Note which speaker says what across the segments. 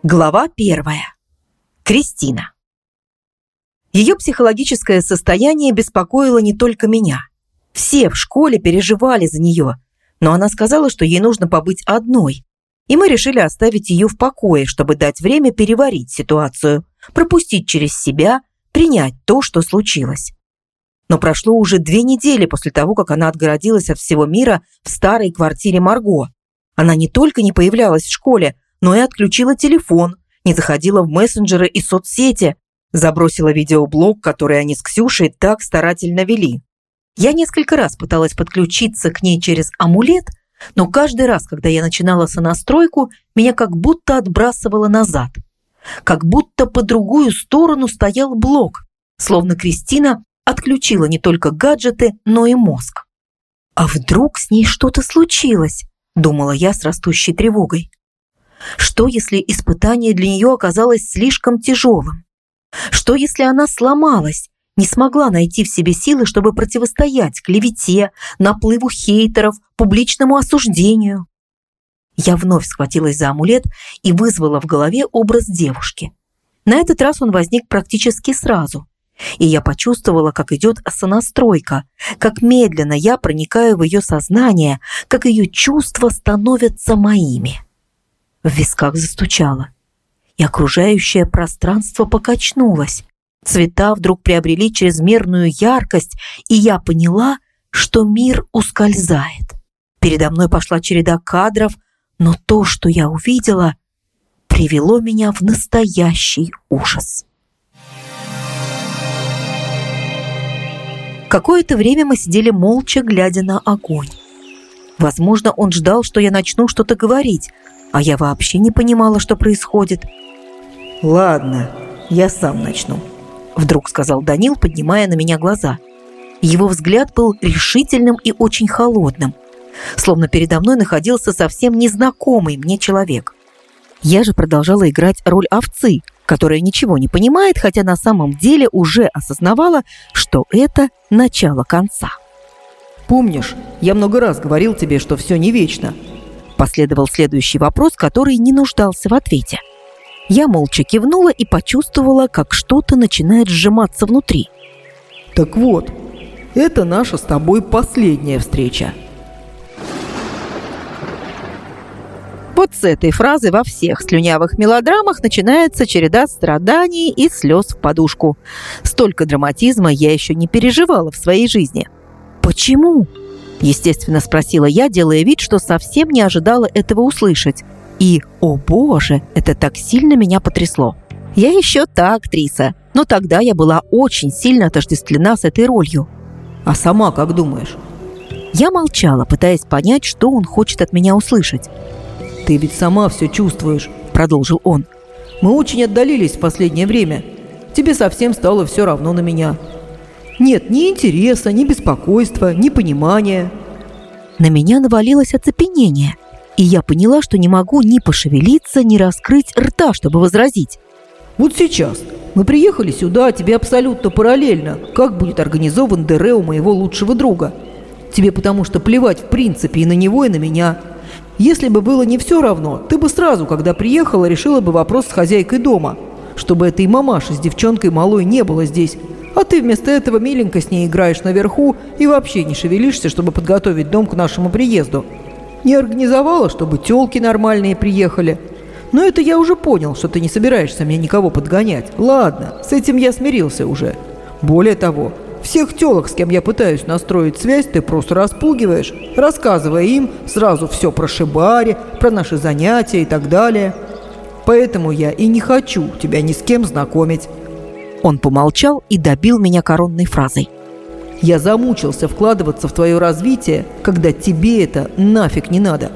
Speaker 1: Глава 1. Кристина. Ее психологическое состояние беспокоило не только меня. Все в школе переживали за нее, но она сказала, что ей нужно побыть одной, и мы решили оставить ее в покое, чтобы дать время переварить ситуацию, пропустить через себя, принять то, что случилось. Но прошло уже 2 недели после того, как она отгородилась от всего мира в старой квартире Марго. Она не только не появлялась в школе, но и отключила телефон, не заходила в мессенджеры и соцсети, забросила видеоблог, который они с Ксюшей так старательно вели. Я несколько раз пыталась подключиться к ней через амулет, но каждый раз, когда я начинала сонастройку, меня как будто отбрасывало назад. Как будто по другую сторону стоял блок, словно Кристина отключила не только гаджеты, но и мозг. «А вдруг с ней что-то случилось?» – думала я с растущей тревогой. Что, если испытание для нее оказалось слишком тяжелым? Что, если она сломалась, не смогла найти в себе силы, чтобы противостоять клевете, наплыву хейтеров, публичному осуждению? Я вновь схватилась за амулет и вызвала в голове образ девушки. На этот раз он возник практически сразу, и я почувствовала, как идет сонастройка, как медленно я проникаю в ее сознание, как ее чувства становятся моими. В висках застучало, и окружающее пространство покачнулось. Цвета вдруг приобрели чрезмерную яркость, и я поняла, что мир ускользает. Передо мной пошла череда кадров, но то, что я увидела, привело меня в настоящий ужас. Какое-то время мы сидели молча, глядя на огонь. Возможно, он ждал, что я начну что-то говорить, а я вообще не понимала, что происходит.
Speaker 2: «Ладно, я сам начну»,
Speaker 1: – вдруг сказал Данил, поднимая на меня глаза. Его взгляд был решительным и очень холодным, словно передо мной находился совсем незнакомый мне человек. Я же продолжала играть роль овцы, которая ничего не понимает, хотя на самом деле уже осознавала, что это начало конца.
Speaker 2: «Помнишь, я много раз говорил тебе, что все не вечно?»
Speaker 1: Последовал следующий вопрос, который не нуждался в ответе. Я молча кивнула и почувствовала, как что-то начинает сжиматься внутри.
Speaker 2: «Так вот, это наша с тобой последняя встреча».
Speaker 1: Вот с этой фразы во всех слюнявых мелодрамах начинается череда страданий и слез в подушку. Столько драматизма я еще не переживала в своей жизни. «Почему?» – естественно спросила я, делая вид, что совсем не ожидала этого услышать. И, о боже, это так сильно меня потрясло. Я еще та актриса, но тогда я была очень сильно отождествлена с этой ролью.
Speaker 2: «А сама как думаешь?»
Speaker 1: Я молчала, пытаясь понять, что он хочет от меня услышать.
Speaker 2: «Ты ведь сама все чувствуешь», – продолжил он. «Мы очень отдалились в последнее время. Тебе совсем стало все равно на меня. Нет ни интереса, ни беспокойства, ни понимания».
Speaker 1: На меня навалилось оцепенение, и я поняла, что не могу ни пошевелиться, ни раскрыть рта, чтобы возразить.
Speaker 2: «Вот сейчас мы приехали сюда, тебе абсолютно параллельно, как будет организован ДР у моего лучшего друга. Тебе потому что плевать в принципе и на него, и на меня. Если бы было не все равно, ты бы сразу, когда приехала, решила бы вопрос с хозяйкой дома, чтобы этой мамаши с девчонкой малой не было здесь. А ты вместо этого миленько с ней играешь наверху и вообще не шевелишься, чтобы подготовить дом к нашему приезду. Не организовала, чтобы тёлки нормальные приехали. Но это я уже понял, что ты не собираешься мне никого подгонять. Ладно, с этим я смирился уже. Более того, всех тёлок, с кем я пытаюсь настроить связь, ты просто распугиваешь, рассказывая им сразу все про шибари, про наши занятия и так далее. Поэтому я и не хочу тебя ни с кем знакомить».
Speaker 1: Он помолчал и добил меня коронной фразой.
Speaker 2: «Я замучился вкладываться в твое развитие, когда тебе это нафиг не надо».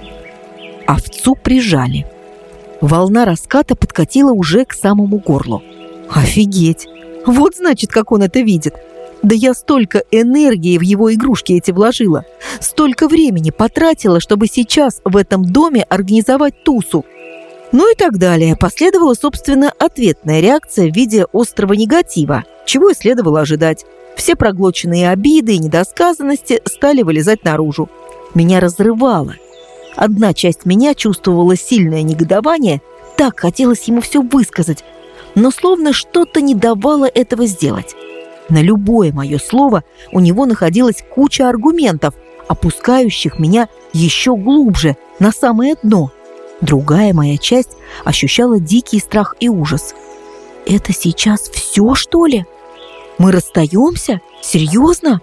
Speaker 1: Овцу прижали. Волна раската подкатила уже к самому горлу. Офигеть! Вот значит, как он это видит. Да я столько энергии в его игрушки эти вложила, столько времени потратила, чтобы сейчас в этом доме организовать тусу. Ну и так далее. Последовала, собственно, ответная реакция в виде острого негатива, чего и следовало ожидать. Все проглоченные обиды и недосказанности стали вылезать наружу. Меня разрывало. Одна часть меня чувствовала сильное негодование, так хотелось ему все высказать, но словно что-то не давало этого сделать. На любое мое слово у него находилась куча аргументов, опускающих меня еще глубже, на самое дно. Другая моя часть ощущала дикий страх и ужас. Это сейчас все, что ли? Мы расстаемся? Серьезно?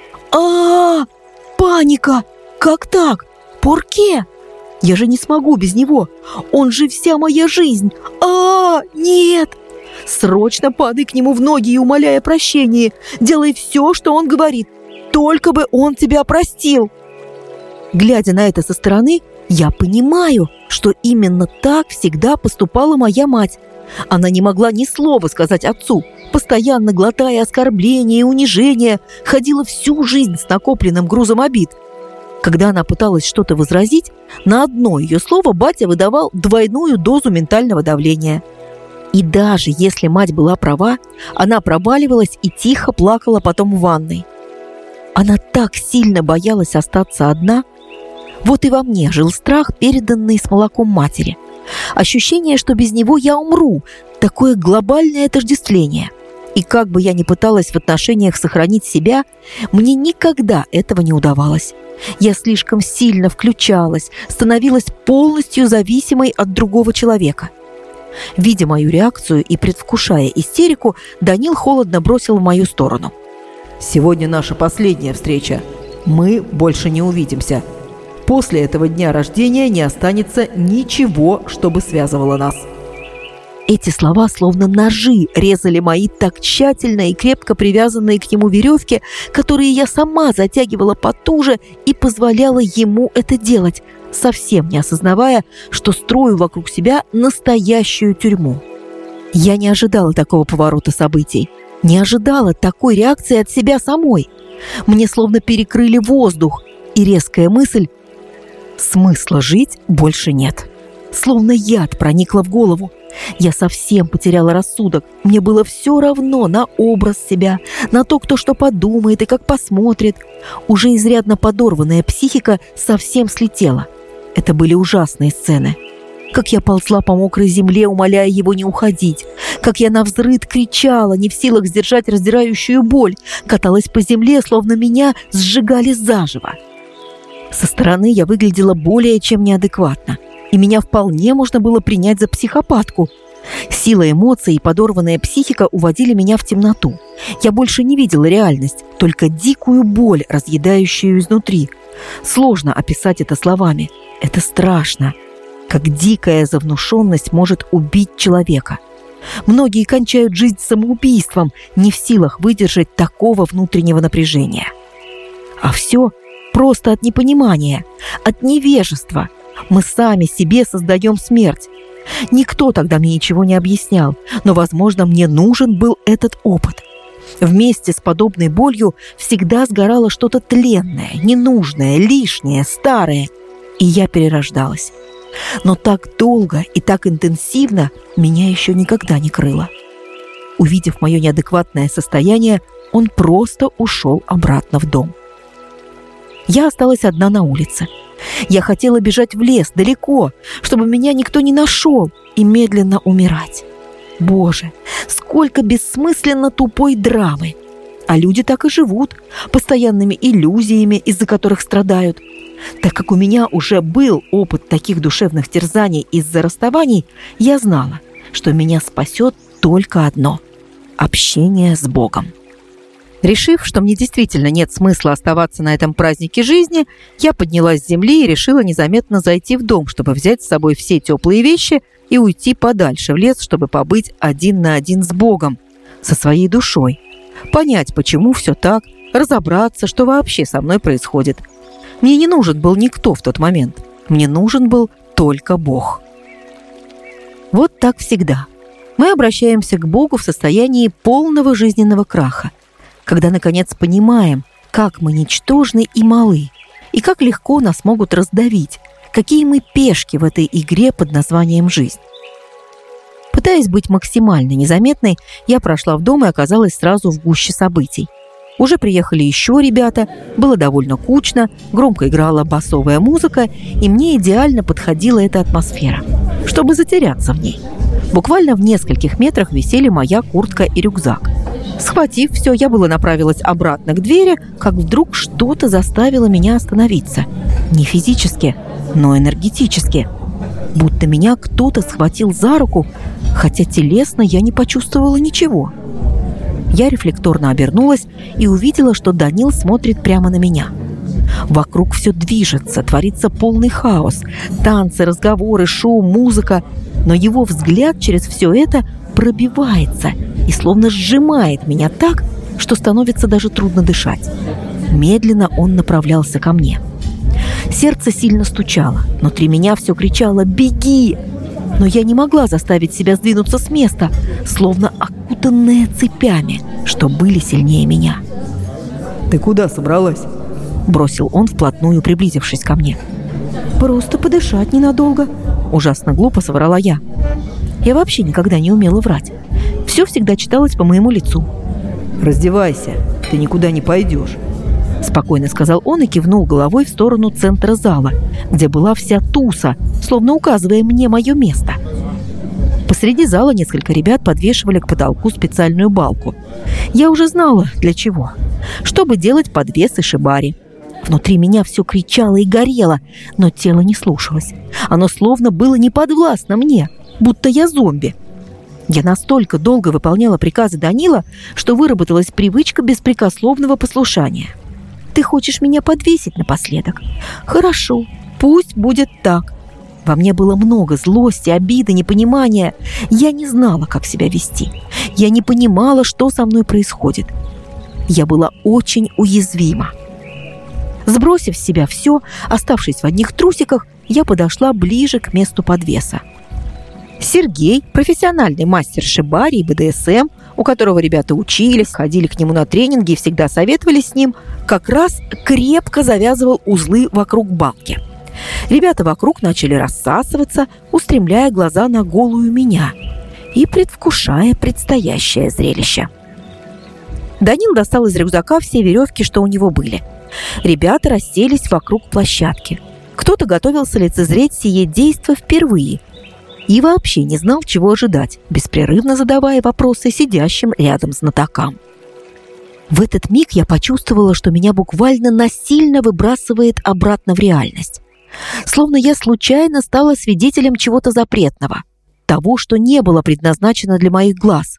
Speaker 1: Паника! Как так? Порке? Я же не смогу без него. Он же вся моя жизнь. Нет! Срочно падай к нему в ноги и умоляй о прощении. Делай все, что он говорит. Только бы он тебя простил. Глядя на это со стороны, я понимаю, что именно так всегда поступала моя мать. Она не могла ни слова сказать отцу, постоянно глотая оскорбления и унижения, ходила всю жизнь с накопленным грузом обид. Когда она пыталась что-то возразить, на одно ее слово батя выдавал двойную дозу ментального давления. И даже если мать была права, она проваливалась и тихо плакала потом в ванной. Она так сильно боялась остаться одна. Вот и во мне жил страх, переданный с молоком матери. Ощущение, что без него я умру, такое глобальное отождествление. И как бы я ни пыталась в отношениях сохранить себя, мне никогда этого не удавалось. Я слишком сильно включалась, становилась полностью зависимой от другого человека. Видя мою реакцию и предвкушая истерику, Данил холодно бросил в мою сторону:
Speaker 2: «Сегодня наша последняя встреча. Мы больше не увидимся. После этого дня рождения не останется ничего, чтобы связывало нас».
Speaker 1: Эти слова, словно ножи, резали мои так тщательно и крепко привязанные к нему веревки, которые я сама затягивала потуже и позволяла ему это делать, совсем не осознавая, что строю вокруг себя настоящую тюрьму. Я не ожидала такого поворота событий, не ожидала такой реакции от себя самой. Мне словно перекрыли воздух, и резкая мысль: смысла жить больше нет. Словно яд проникла в голову. Я совсем потеряла рассудок. Мне было все равно на образ себя, на то, кто что подумает и как посмотрит. Уже изрядно подорванная психика совсем слетела. Это были ужасные сцены. Как я ползла по мокрой земле, умоляя его не уходить. Как я навзрыд кричала, не в силах сдержать раздирающую боль. Каталась по земле, словно меня сжигали заживо. Со стороны я выглядела более чем неадекватно, и меня вполне можно было принять за психопатку. Сила эмоций и подорванная психика уводили меня в темноту. Я больше не видела реальность, только дикую боль, разъедающую изнутри. Сложно описать это словами. Это страшно. Как дикая завнушенность может убить человека. Многие кончают жизнь самоубийством, не в силах выдержать такого внутреннего напряжения. А все просто от непонимания, от невежества. Мы сами себе создаем смерть. Никто тогда мне ничего не объяснял, но, возможно, мне нужен был этот опыт. Вместе с подобной болью всегда сгорало что-то тленное, ненужное, лишнее, старое, и я перерождалась. Но так долго и так интенсивно меня еще никогда не крыло. Увидев мое неадекватное состояние, он просто ушел обратно в дом. Я осталась одна на улице. Я хотела бежать в лес, далеко, чтобы меня никто не нашел, и медленно умирать. Боже, сколько бессмысленно тупой драмы! А люди так и живут, постоянными иллюзиями, из-за которых страдают. Так как у меня уже был опыт таких душевных терзаний из-за расставаний, я знала, что меня спасет только одно – общение с Богом. Решив, что мне действительно нет смысла оставаться на этом празднике жизни, я поднялась с земли и решила незаметно зайти в дом, чтобы взять с собой все теплые вещи и уйти подальше в лес, чтобы побыть один на один с Богом, со своей душой, понять, почему все так, разобраться, что вообще со мной происходит. Мне не нужен был никто в тот момент. Мне нужен был только Бог. Вот так всегда. Мы обращаемся к Богу в состоянии полного жизненного краха, когда, наконец, понимаем, как мы ничтожны и малы, и как легко нас могут раздавить, какие мы пешки в этой игре под названием «жизнь». Пытаясь быть максимально незаметной, я прошла в дом и оказалась сразу в гуще событий. Уже приехали еще ребята, было довольно кучно, громко играла басовая музыка, и мне идеально подходила эта атмосфера. чтобы затеряться в ней. Буквально в нескольких метрах висели моя куртка и рюкзак. Схватив все, я было направилась обратно к двери, как вдруг что-то заставило меня остановиться. Не физически, но энергетически. Будто меня кто-то схватил за руку, хотя телесно я не почувствовала ничего. Я рефлекторно обернулась и увидела, что Данил смотрит прямо на меня. Вокруг все движется, творится полный хаос. Танцы, разговоры, шум, музыка. Но его взгляд через все это пробивается и словно сжимает меня так, что становится даже трудно дышать. Медленно он направлялся ко мне. Сердце сильно стучало, внутри меня все кричало «Беги!». Но я не могла заставить себя сдвинуться с места, словно окутанная цепями, что были сильнее меня.
Speaker 2: «Ты куда собралась?»
Speaker 1: – бросил он, вплотную приблизившись ко мне.
Speaker 2: «Просто подышать ненадолго»,
Speaker 1: – ужасно глупо соврала я. Я вообще никогда не умела врать. Все всегда читалось по моему лицу.
Speaker 2: «Раздевайся, ты никуда не пойдешь»,
Speaker 1: – спокойно сказал он и кивнул головой в сторону центра зала, где была вся туса, словно указывая мне мое место. Посреди зала несколько ребят подвешивали к потолку специальную балку. Я уже знала, для чего. Чтобы делать подвесы шибари. Внутри меня все кричало и горело, но тело не слушалось. Оно словно было неподвластно мне, будто я зомби. Я настолько долго выполняла приказы Данила, что выработалась привычка беспрекословного послушания. «Ты хочешь меня подвесить напоследок? Хорошо, пусть будет так». Во мне было много злости, обиды, непонимания. Я не знала, как себя вести. Я не понимала, что со мной происходит. Я была очень уязвима. Сбросив с себя все, оставшись в одних трусиках, я подошла ближе к месту подвеса. Сергей, профессиональный мастер шибари и БДСМ, у которого ребята учились, ходили к нему на тренинги и всегда советовались с ним, как раз крепко завязывал узлы вокруг балки. Ребята вокруг начали рассасываться, устремляя глаза на голую меня и предвкушая предстоящее зрелище. Данил достал из рюкзака все веревки, что у него были. Ребята расселись вокруг площадки. Кто-то готовился лицезреть сие действо впервые и вообще не знал, чего ожидать, беспрерывно задавая вопросы сидящим рядом знатокам. В этот миг я почувствовала, что меня буквально насильно выбрасывает обратно в реальность. Словно я случайно стала свидетелем чего-то запретного, того, что не было предназначено для моих глаз.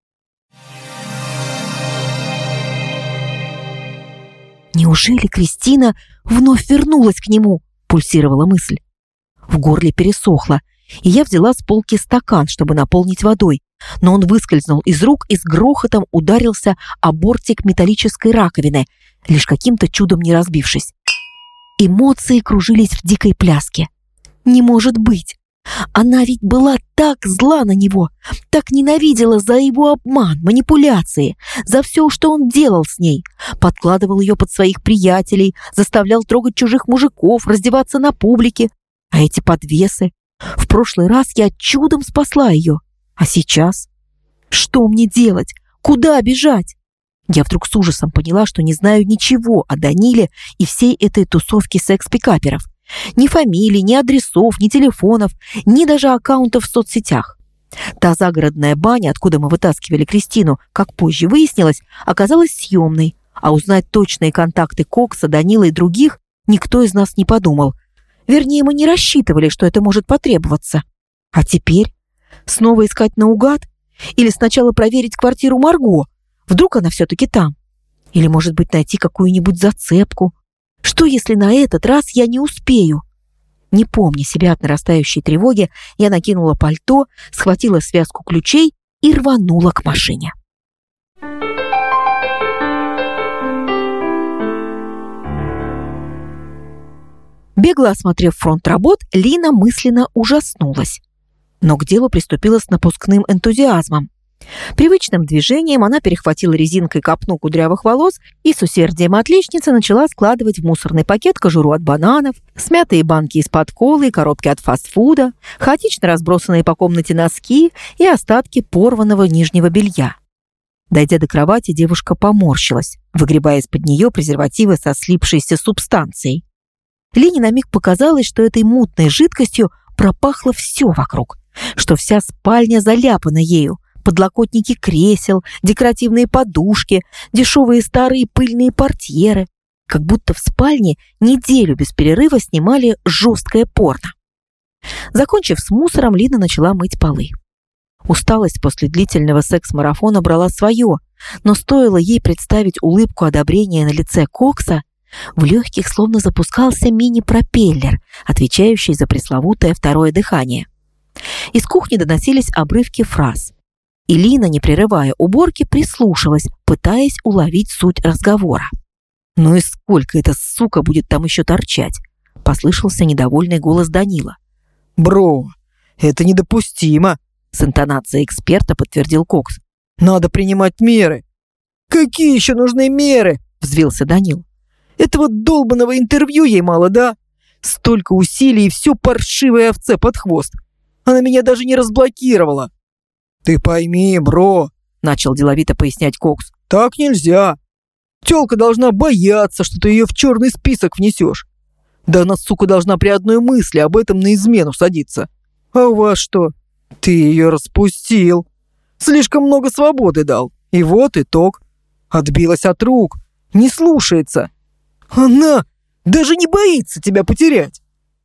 Speaker 1: «Неужели Кристина вновь вернулась к нему?» – пульсировала мысль. В горле пересохло, и я взяла с полки стакан, чтобы наполнить водой, но он выскользнул из рук и с грохотом ударился о бортик металлической раковины, лишь каким-то чудом не разбившись. Эмоции кружились в дикой пляске. Не может быть! Она ведь была так зла на него, так ненавидела за его обман, манипуляции, за все, что он делал с ней. Подкладывал ее под своих приятелей, заставлял трогать чужих мужиков, раздеваться на публике. А эти подвесы? В прошлый раз я чудом спасла ее. А сейчас? Что мне делать? Куда бежать? Я вдруг с ужасом поняла, что не знаю ничего о Даниле и всей этой тусовке секс-пикаперов. Ни фамилий, ни адресов, ни телефонов, ни даже аккаунтов в соцсетях. Та загородная баня, откуда мы вытаскивали Кристину, как позже выяснилось, оказалась съемной, а узнать точные контакты Кокса, Данила и других никто из нас не подумал. Вернее, мы не рассчитывали, что это может потребоваться. А теперь? Снова искать наугад? Или сначала проверить квартиру Марго? Вдруг она все-таки там? Или, может быть, найти какую-нибудь зацепку? Что, если на этот раз я не успею? Не помня себя от нарастающей тревоги, я накинула пальто, схватила связку ключей и рванула к машине. Бегло осмотрев фронт работ, Лина мысленно ужаснулась. Но к делу приступила с напускным энтузиазмом. Привычным движением она перехватила резинкой копну кудрявых волос и с усердием отличницы начала складывать в мусорный пакет кожуру от бананов, смятые банки из-под колы и коробки от фастфуда, хаотично разбросанные по комнате носки и остатки порванного нижнего белья. Дойдя до кровати, девушка поморщилась, выгребая из-под нее презервативы со слипшейся субстанцией. Лине на миг показалось, что этой мутной жидкостью пропахло все вокруг, что вся спальня заляпана ею. Подлокотники кресел, декоративные подушки, дешевые старые пыльные портьеры. Как будто в спальне неделю без перерыва снимали жесткое порно. Закончив с мусором, Лина начала мыть полы. Усталость после длительного секс-марафона брала свое, но стоило ей представить улыбку одобрения на лице Кокса, в легких словно запускался мини-пропеллер, отвечающий за пресловутое второе дыхание. Из кухни доносились обрывки фраз, и Лина, не прерывая уборки, прислушалась, пытаясь уловить суть разговора. «Ну и сколько эта сука будет там еще торчать?» – послышался недовольный голос Данила.
Speaker 2: «Бро, это недопустимо»,
Speaker 1: – с интонацией эксперта подтвердил Кокс.
Speaker 2: «Надо принимать меры». «Какие еще нужны меры?»
Speaker 1: – взвился Данил.
Speaker 2: «Этого долбанного интервью ей мало, да? Столько усилий и все паршивой овце под хвост. Она меня даже не разблокировала». «Ты пойми, бро», – начал деловито пояснять Кокс, – «так нельзя. Тёлка должна бояться, что ты ее в черный список внесешь. Да она, сука, должна при одной мысли об этом на измену садиться. А у вас что? Ты ее распустил. Слишком много свободы дал. И вот итог. Отбилась от рук. Не слушается. Она даже не боится тебя потерять».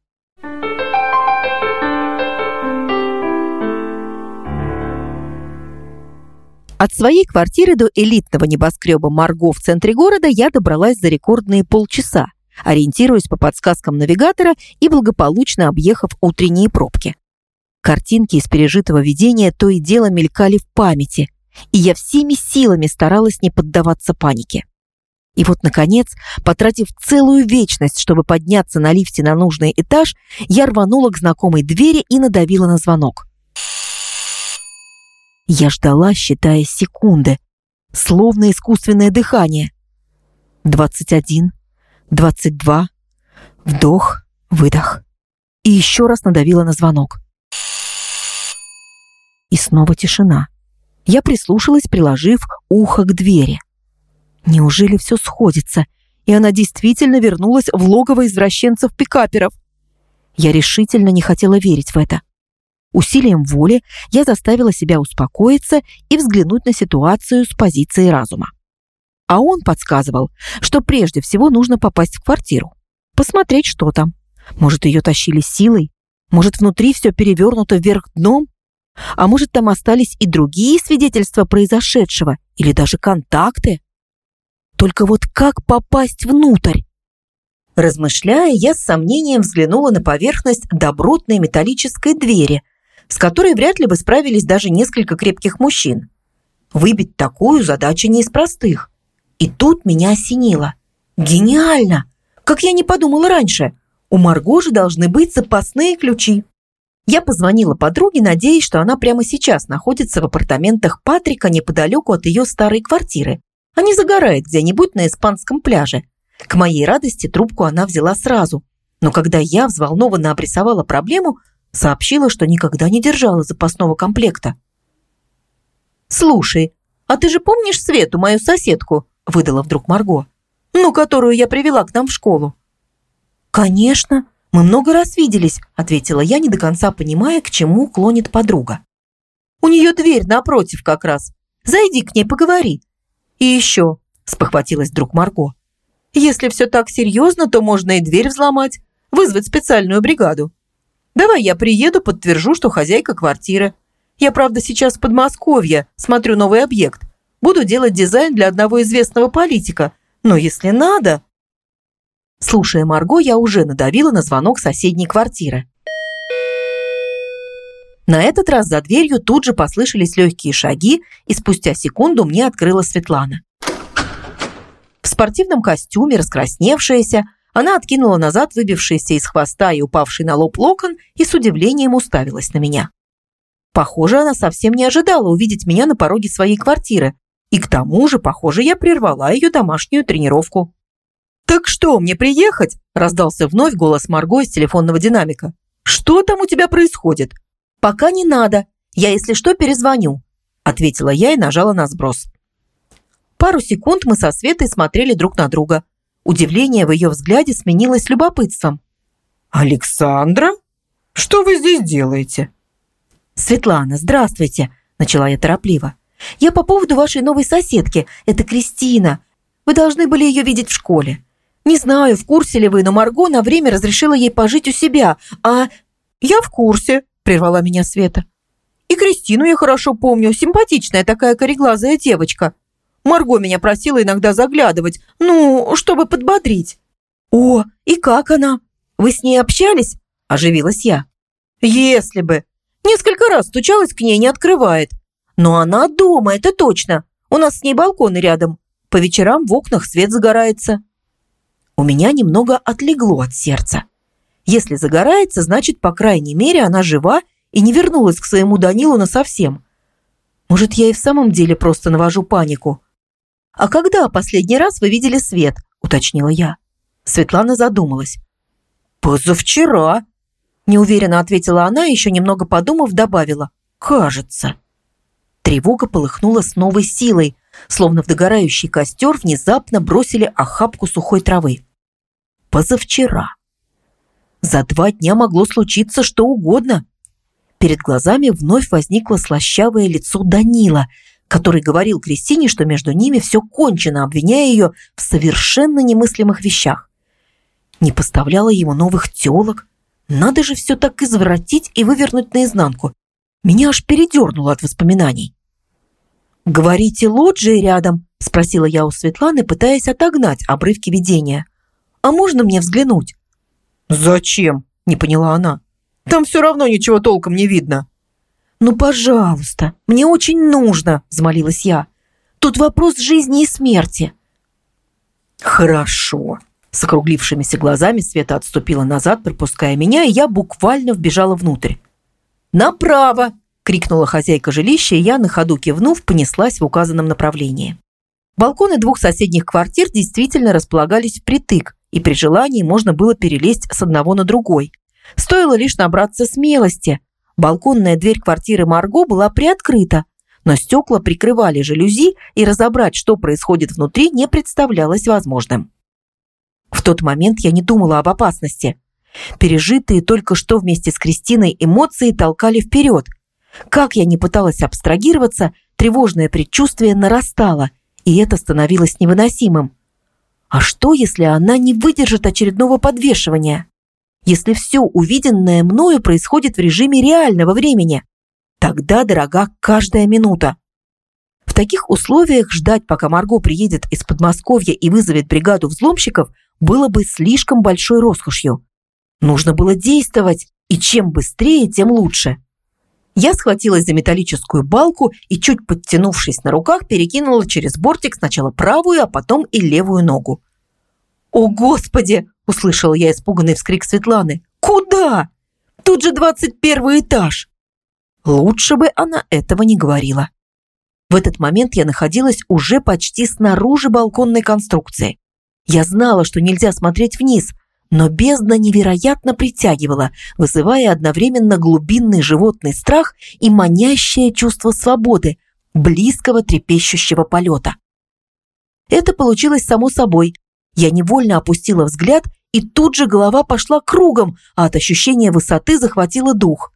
Speaker 1: От своей квартиры до элитного небоскреба Марго в центре города я добралась за рекордные полчаса, ориентируясь по подсказкам навигатора и благополучно объехав утренние пробки. Картинки из пережитого видения то и дело мелькали в памяти, и я всеми силами старалась не поддаваться панике. И вот, наконец, потратив целую вечность, чтобы подняться на лифте на нужный этаж, я рванула к знакомой двери и надавила на звонок. Я ждала, считая секунды, словно искусственное дыхание. 21, 22, вдох, выдох. И еще раз надавила на звонок. И снова тишина. Я прислушалась, приложив ухо к двери. Неужели все сходится, и она действительно вернулась в логово извращенцев-пикаперов? Я решительно не хотела верить в это. Усилием воли я заставила себя успокоиться и взглянуть на ситуацию с позиции разума. А он подсказывал, что прежде всего нужно попасть в квартиру, посмотреть, что там. Может, ее тащили силой, может, внутри все перевернуто вверх дном, а может, там остались и другие свидетельства произошедшего или даже контакты. Только вот как попасть внутрь? Размышляя, я с сомнением взглянула на поверхность добротной металлической двери, с которой вряд ли бы справились даже несколько крепких мужчин. Выбить такую задача не из простых. И тут меня осенило. Гениально! Как я не подумала раньше. У Марго же должны быть запасные ключи. Я позвонила подруге, надеясь, что она прямо сейчас находится в апартаментах Патрика неподалеку от ее старой квартиры, а не загорает где-нибудь на испанском пляже. К моей радости трубку она взяла сразу, но когда я взволнованно обрисовала проблему, сообщила, что никогда не держала запасного комплекта. «Слушай, а ты же помнишь Свету, мою соседку?» – выдала вдруг Марго. «Ну, которую я привела к нам в школу». «Конечно, мы много раз виделись», – ответила я, не до конца понимая, к чему клонит подруга. «У нее дверь напротив как раз. Зайди к ней, поговори». «И еще», – спохватилась вдруг Марго, «если все так серьезно, то можно и дверь взломать, вызвать специальную бригаду. Давай я приеду, подтвержу, что хозяйка квартиры. Я, правда, сейчас в Подмосковье, смотрю новый объект. Буду делать дизайн для одного известного политика. Но если надо...» Слушая Марго, я уже надавила на звонок соседней квартиры. На этот раз за дверью тут же послышались легкие шаги, и спустя секунду мне открыла Светлана. В спортивном костюме, раскрасневшаяся, она откинула назад выбившийся из хвоста и упавший на лоб локон и с удивлением уставилась на меня. Похоже, она совсем не ожидала увидеть меня на пороге своей квартиры, и к тому же, похоже, я прервала ее домашнюю тренировку. «Так что, мне приехать?» – раздался вновь голос Марго из телефонного динамика. «Что там у тебя происходит?» «Пока не надо. Я, если что, перезвоню», – ответила я и нажала на сброс. Пару секунд мы со Светой смотрели друг на друга. Удивление в ее взгляде сменилось любопытством. «Александра?
Speaker 3: Что вы здесь делаете?»
Speaker 1: «Светлана, здравствуйте», – начала я торопливо. «Я по поводу вашей новой соседки. Это Кристина. Вы должны были ее видеть в школе. Не знаю, в курсе ли вы, но Марго на время разрешила ей пожить у себя, а...»
Speaker 3: «Я в курсе», – прервала меня Света. «И Кристину я хорошо помню. Симпатичная такая кореглазая девочка. Марго меня просила иногда заглядывать, чтобы подбодрить».
Speaker 1: «О, и как она? Вы с ней общались?» – оживилась я.
Speaker 3: «Если бы. Несколько раз стучалась к ней, не открывает.
Speaker 1: Но она дома, это точно. У нас с ней балконы рядом. По вечерам в окнах свет загорается». У меня немного отлегло от сердца. Если загорается, значит, по крайней мере, она жива и не вернулась к своему Данилу насовсем. Может, я и в самом деле просто навожу панику. «А когда последний раз вы видели свет?» – уточнила я. Светлана задумалась.
Speaker 3: «Позавчера», – неуверенно ответила она и, еще немного подумав, добавила. «Кажется».
Speaker 1: Тревога полыхнула с новой силой, словно в догорающий костер внезапно бросили охапку сухой травы. Позавчера. За 2 дня могло случиться что угодно. Перед глазами вновь возникло слащавое лицо Данила, который говорил Кристине, что между ними все кончено, обвиняя ее в совершенно немыслимых вещах. Не поставляла ему новых телок. Надо же все так извратить и вывернуть наизнанку. Меня аж передернуло от воспоминаний. «Говорите, лоджии рядом?» – спросила я у Светланы, пытаясь отогнать обрывки видения. «А можно мне взглянуть?»
Speaker 3: «Зачем?» – не поняла она. «Там все равно ничего толком не видно».
Speaker 1: «Ну, пожалуйста, мне очень нужно», – взмолилась я. «Тут вопрос жизни и смерти».
Speaker 3: «Хорошо». С округлившимися глазами Света отступила назад, пропуская меня, и я буквально вбежала внутрь. «Направо!» – крикнула хозяйка жилища, и я, на ходу кивнув, понеслась в указанном направлении. Балконы 2 соседних квартир действительно располагались впритык, и при желании можно было перелезть с одного на другой. Стоило лишь набраться смелости. Балконная дверь квартиры Марго была приоткрыта, но стекла прикрывали жалюзи, и разобрать, что происходит внутри, не представлялось возможным. В тот момент я не думала об опасности. Пережитые только что вместе с Кристиной эмоции толкали вперед. Как я ни пыталась абстрагироваться, тревожное предчувствие нарастало, и это становилось невыносимым. А что, если она не выдержит очередного подвешивания? Если все увиденное мною происходит в режиме реального времени? Тогда дорога каждая минута. В таких условиях ждать, пока Марго приедет из Подмосковья и вызовет бригаду взломщиков, было бы слишком большой роскошью. Нужно было действовать, и чем быстрее, тем лучше. Я схватилась за металлическую балку и, чуть подтянувшись на руках, перекинула через бортик сначала правую, а потом и левую ногу. «О, Господи!» – услышала я испуганный вскрик Светланы. «Куда? Тут же 21 этаж!» Лучше бы она этого не говорила. В этот момент я находилась уже почти снаружи балконной конструкции. Я знала, что нельзя смотреть вниз, но бездна невероятно притягивала, вызывая одновременно глубинный животный страх и манящее чувство свободы, близкого трепещущего полета. Это получилось само собой. Я невольно опустила взгляд, и тут же голова пошла кругом, а от ощущения высоты захватило дух.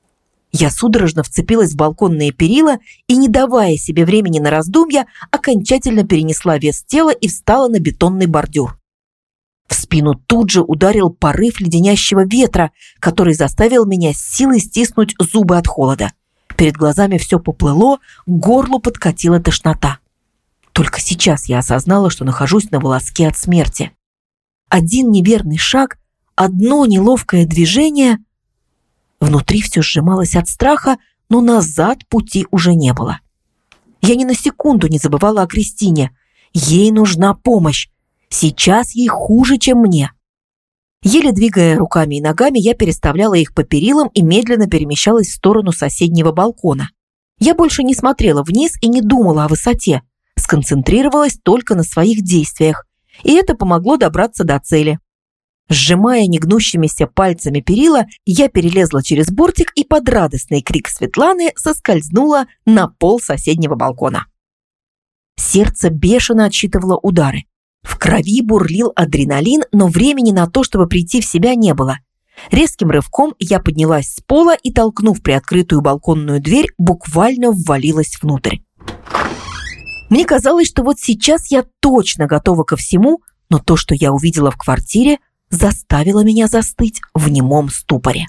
Speaker 3: Я судорожно вцепилась в балконные перила и, не давая себе времени на раздумья, окончательно перенесла вес тела и встала на бетонный бордюр. В спину тут же ударил порыв леденящего ветра, который заставил меня с силой стиснуть зубы от холода. Перед глазами все поплыло, к горлу подкатила тошнота. Только сейчас я осознала, что нахожусь на волоске от смерти. Один неверный шаг, одно неловкое движение. Внутри все сжималось от страха, но назад пути уже не было. Я ни на секунду не забывала о Кристине. Ей нужна помощь. Сейчас ей хуже, чем мне. Еле двигая руками и ногами, я переставляла их по перилам и медленно перемещалась в сторону соседнего балкона. Я больше не смотрела вниз и не думала о высоте. Сконцентрировалась только на своих действиях, и это помогло добраться до цели. Сжимая негнущимися пальцами перила, я перелезла через бортик и под радостный крик Светланы соскользнула на пол соседнего балкона. Сердце бешено отсчитывало удары. В крови бурлил адреналин, но времени на то, чтобы прийти в себя, не было. Резким рывком я поднялась с пола и, толкнув приоткрытую балконную дверь, буквально ввалилась внутрь. Мне казалось, что вот сейчас я точно готова ко всему, но то, что я увидела в квартире, заставило меня застыть в немом ступоре.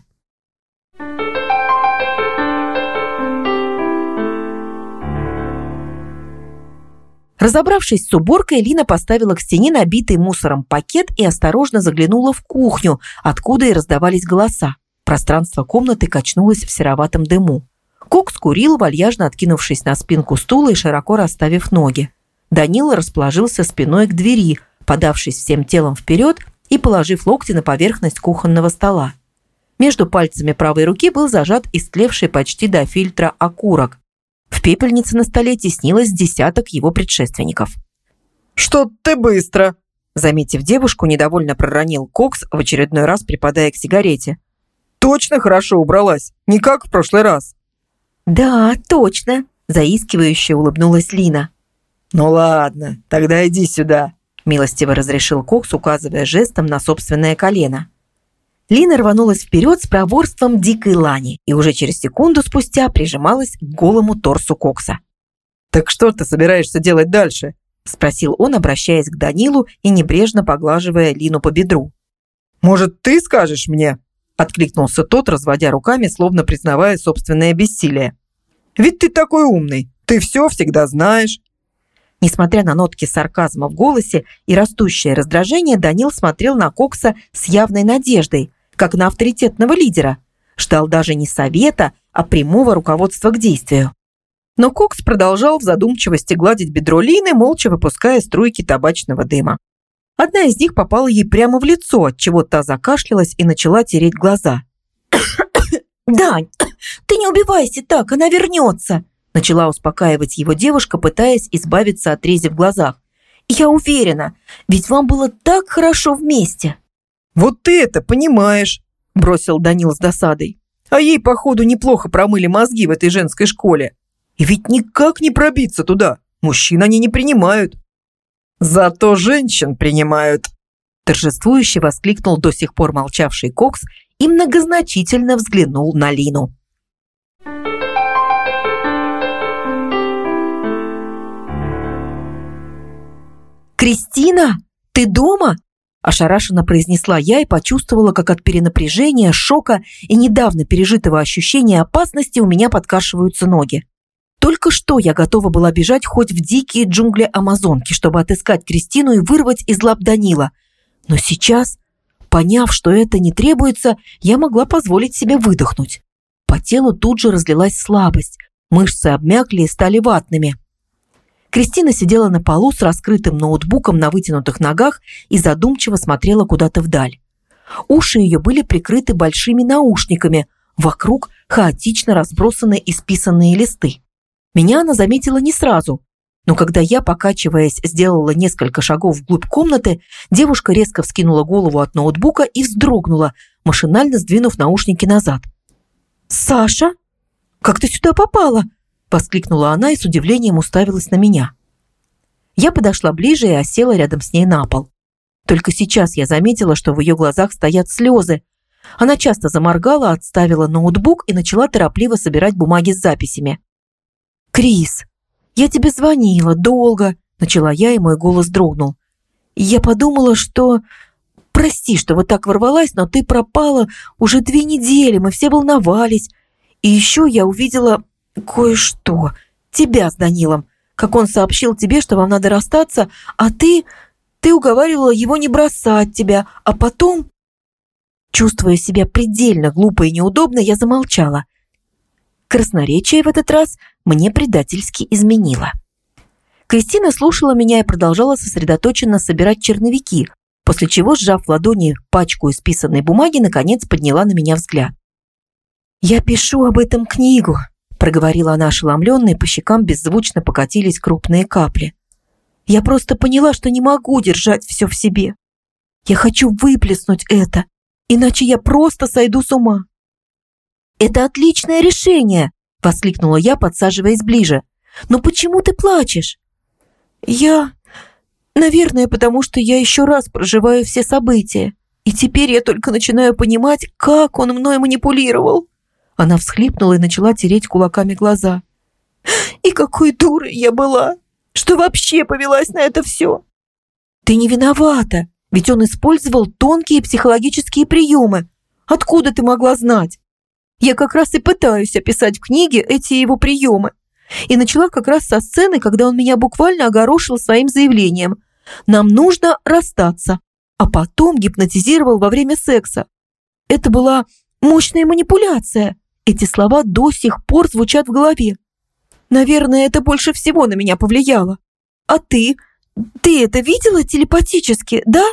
Speaker 3: Разобравшись с уборкой, Лина поставила к стене набитый мусором пакет и осторожно заглянула в кухню, откуда и раздавались голоса. Пространство комнаты качнулось в сероватом дыму. Кокс курил, вальяжно откинувшись на спинку стула и широко расставив ноги. Данила расположился спиной к двери, подавшись всем телом вперед и положив локти на поверхность кухонного стола. Между пальцами правой руки был зажат истлевший почти до фильтра окурок. В пепельнице на столе теснилось десяток его предшественников.
Speaker 1: «Что ты быстро!» Заметив девушку, недовольно проронил Кокс, в очередной раз припадая к сигарете. «Точно хорошо убралась, не как в прошлый раз».
Speaker 3: «Да, точно!» – заискивающе улыбнулась Лина.
Speaker 1: «Ну ладно, тогда иди сюда»,
Speaker 3: – милостиво разрешил Кокс, указывая жестом на собственное колено. Лина рванулась вперед с проворством дикой лани и уже через секунду спустя прижималась к голому торсу Кокса.
Speaker 1: «Так что ты собираешься делать дальше?»
Speaker 3: – спросил он, обращаясь к Данилу и небрежно поглаживая Лину по бедру.
Speaker 1: «Может, ты скажешь мне?» – откликнулся тот, разводя руками, словно признавая собственное бессилие. «Ведь ты такой умный, ты все всегда знаешь».
Speaker 3: Несмотря на нотки сарказма в голосе и растущее раздражение, Данил смотрел на Кокса с явной надеждой, как на авторитетного лидера. Ждал даже не совета, а прямого руководства к действию. Но Кокс продолжал в задумчивости гладить бедро Лины, молча выпуская струйки табачного дыма. Одна из них попала ей прямо в лицо, отчего та закашлялась и начала тереть глаза. «Дань, ты не убивайся так, она вернется!» Начала успокаивать его девушка, пытаясь избавиться от рези в глазах. «Я уверена, ведь вам было так хорошо вместе!»
Speaker 1: «Вот ты это понимаешь», – бросил Данил с досадой. «А ей, походу, неплохо промыли мозги в этой женской школе. И ведь никак не пробиться туда. Мужчин они не принимают». «Зато женщин принимают», –
Speaker 3: торжествующе воскликнул до сих пор молчавший Кокс и многозначительно взглянул на Лину. «Кристина, ты дома?» – ошарашенно произнесла я и почувствовала, как от перенапряжения, шока и недавно пережитого ощущения опасности у меня подкашиваются ноги. Только что я готова была бежать хоть в дикие джунгли Амазонки, чтобы отыскать Кристину и вырвать из лап Данила. Но сейчас, поняв, что это не требуется, я могла позволить себе выдохнуть. По телу тут же разлилась слабость, мышцы обмякли и стали ватными. Кристина сидела на полу с раскрытым ноутбуком на вытянутых ногах и задумчиво смотрела куда-то вдаль. Уши ее были прикрыты большими наушниками, вокруг хаотично разбросаны исписанные листы. Меня она заметила не сразу, но когда я, покачиваясь, сделала несколько шагов вглубь комнаты, девушка резко вскинула голову от ноутбука и вздрогнула, машинально сдвинув наушники назад. «Саша, как ты сюда попала?» – воскликнула она и с удивлением уставилась на меня. Я подошла ближе и осела рядом с ней на пол. Только сейчас я заметила, что в ее глазах стоят слезы. Она часто заморгала, отставила ноутбук и начала торопливо собирать бумаги с записями. «Крис, я тебе звонила долго», – начала я, и мой голос дрогнул. «Я подумала, что... Прости, что вот так ворвалась, но ты пропала уже 2 недели, мы все волновались. И еще я увидела кое-что. Тебя с Данилом. Как он сообщил тебе, что вам надо расстаться, а ты уговаривала его не бросать тебя, а потом...» Чувствуя себя предельно глупо и неудобно, я замолчала. Красноречие в этот раз мне предательски изменило. Кристина слушала меня и продолжала сосредоточенно собирать черновики, после чего, сжав в ладони пачку исписанной бумаги, наконец подняла на меня взгляд. «Я пишу об этом книгу», – проговорила она ошеломленно, и по щекам беззвучно покатились крупные капли. «Я просто поняла, что не могу держать все в себе. Я хочу выплеснуть это, иначе я просто сойду с ума». «Это отличное решение!» – воскликнула я, подсаживаясь ближе. «Но почему ты плачешь?» «Наверное, потому что я еще раз проживаю все события.
Speaker 1: И теперь я только начинаю понимать, как он мной манипулировал». Она всхлипнула и начала тереть кулаками глаза. «И какой дурой я была, что вообще повелась на это все!» «Ты не виновата, ведь он использовал тонкие психологические приемы. Откуда ты могла знать? Я как раз и пытаюсь описать в книге эти его приемы. И начала как раз со сцены, когда он меня буквально огорошил своим заявлением: «Нам нужно расстаться», а потом гипнотизировал во время секса. Это была мощная манипуляция. Эти слова до сих пор звучат в голове. Наверное, это больше всего на меня повлияло. А ты? Ты это видела телепатически, да?»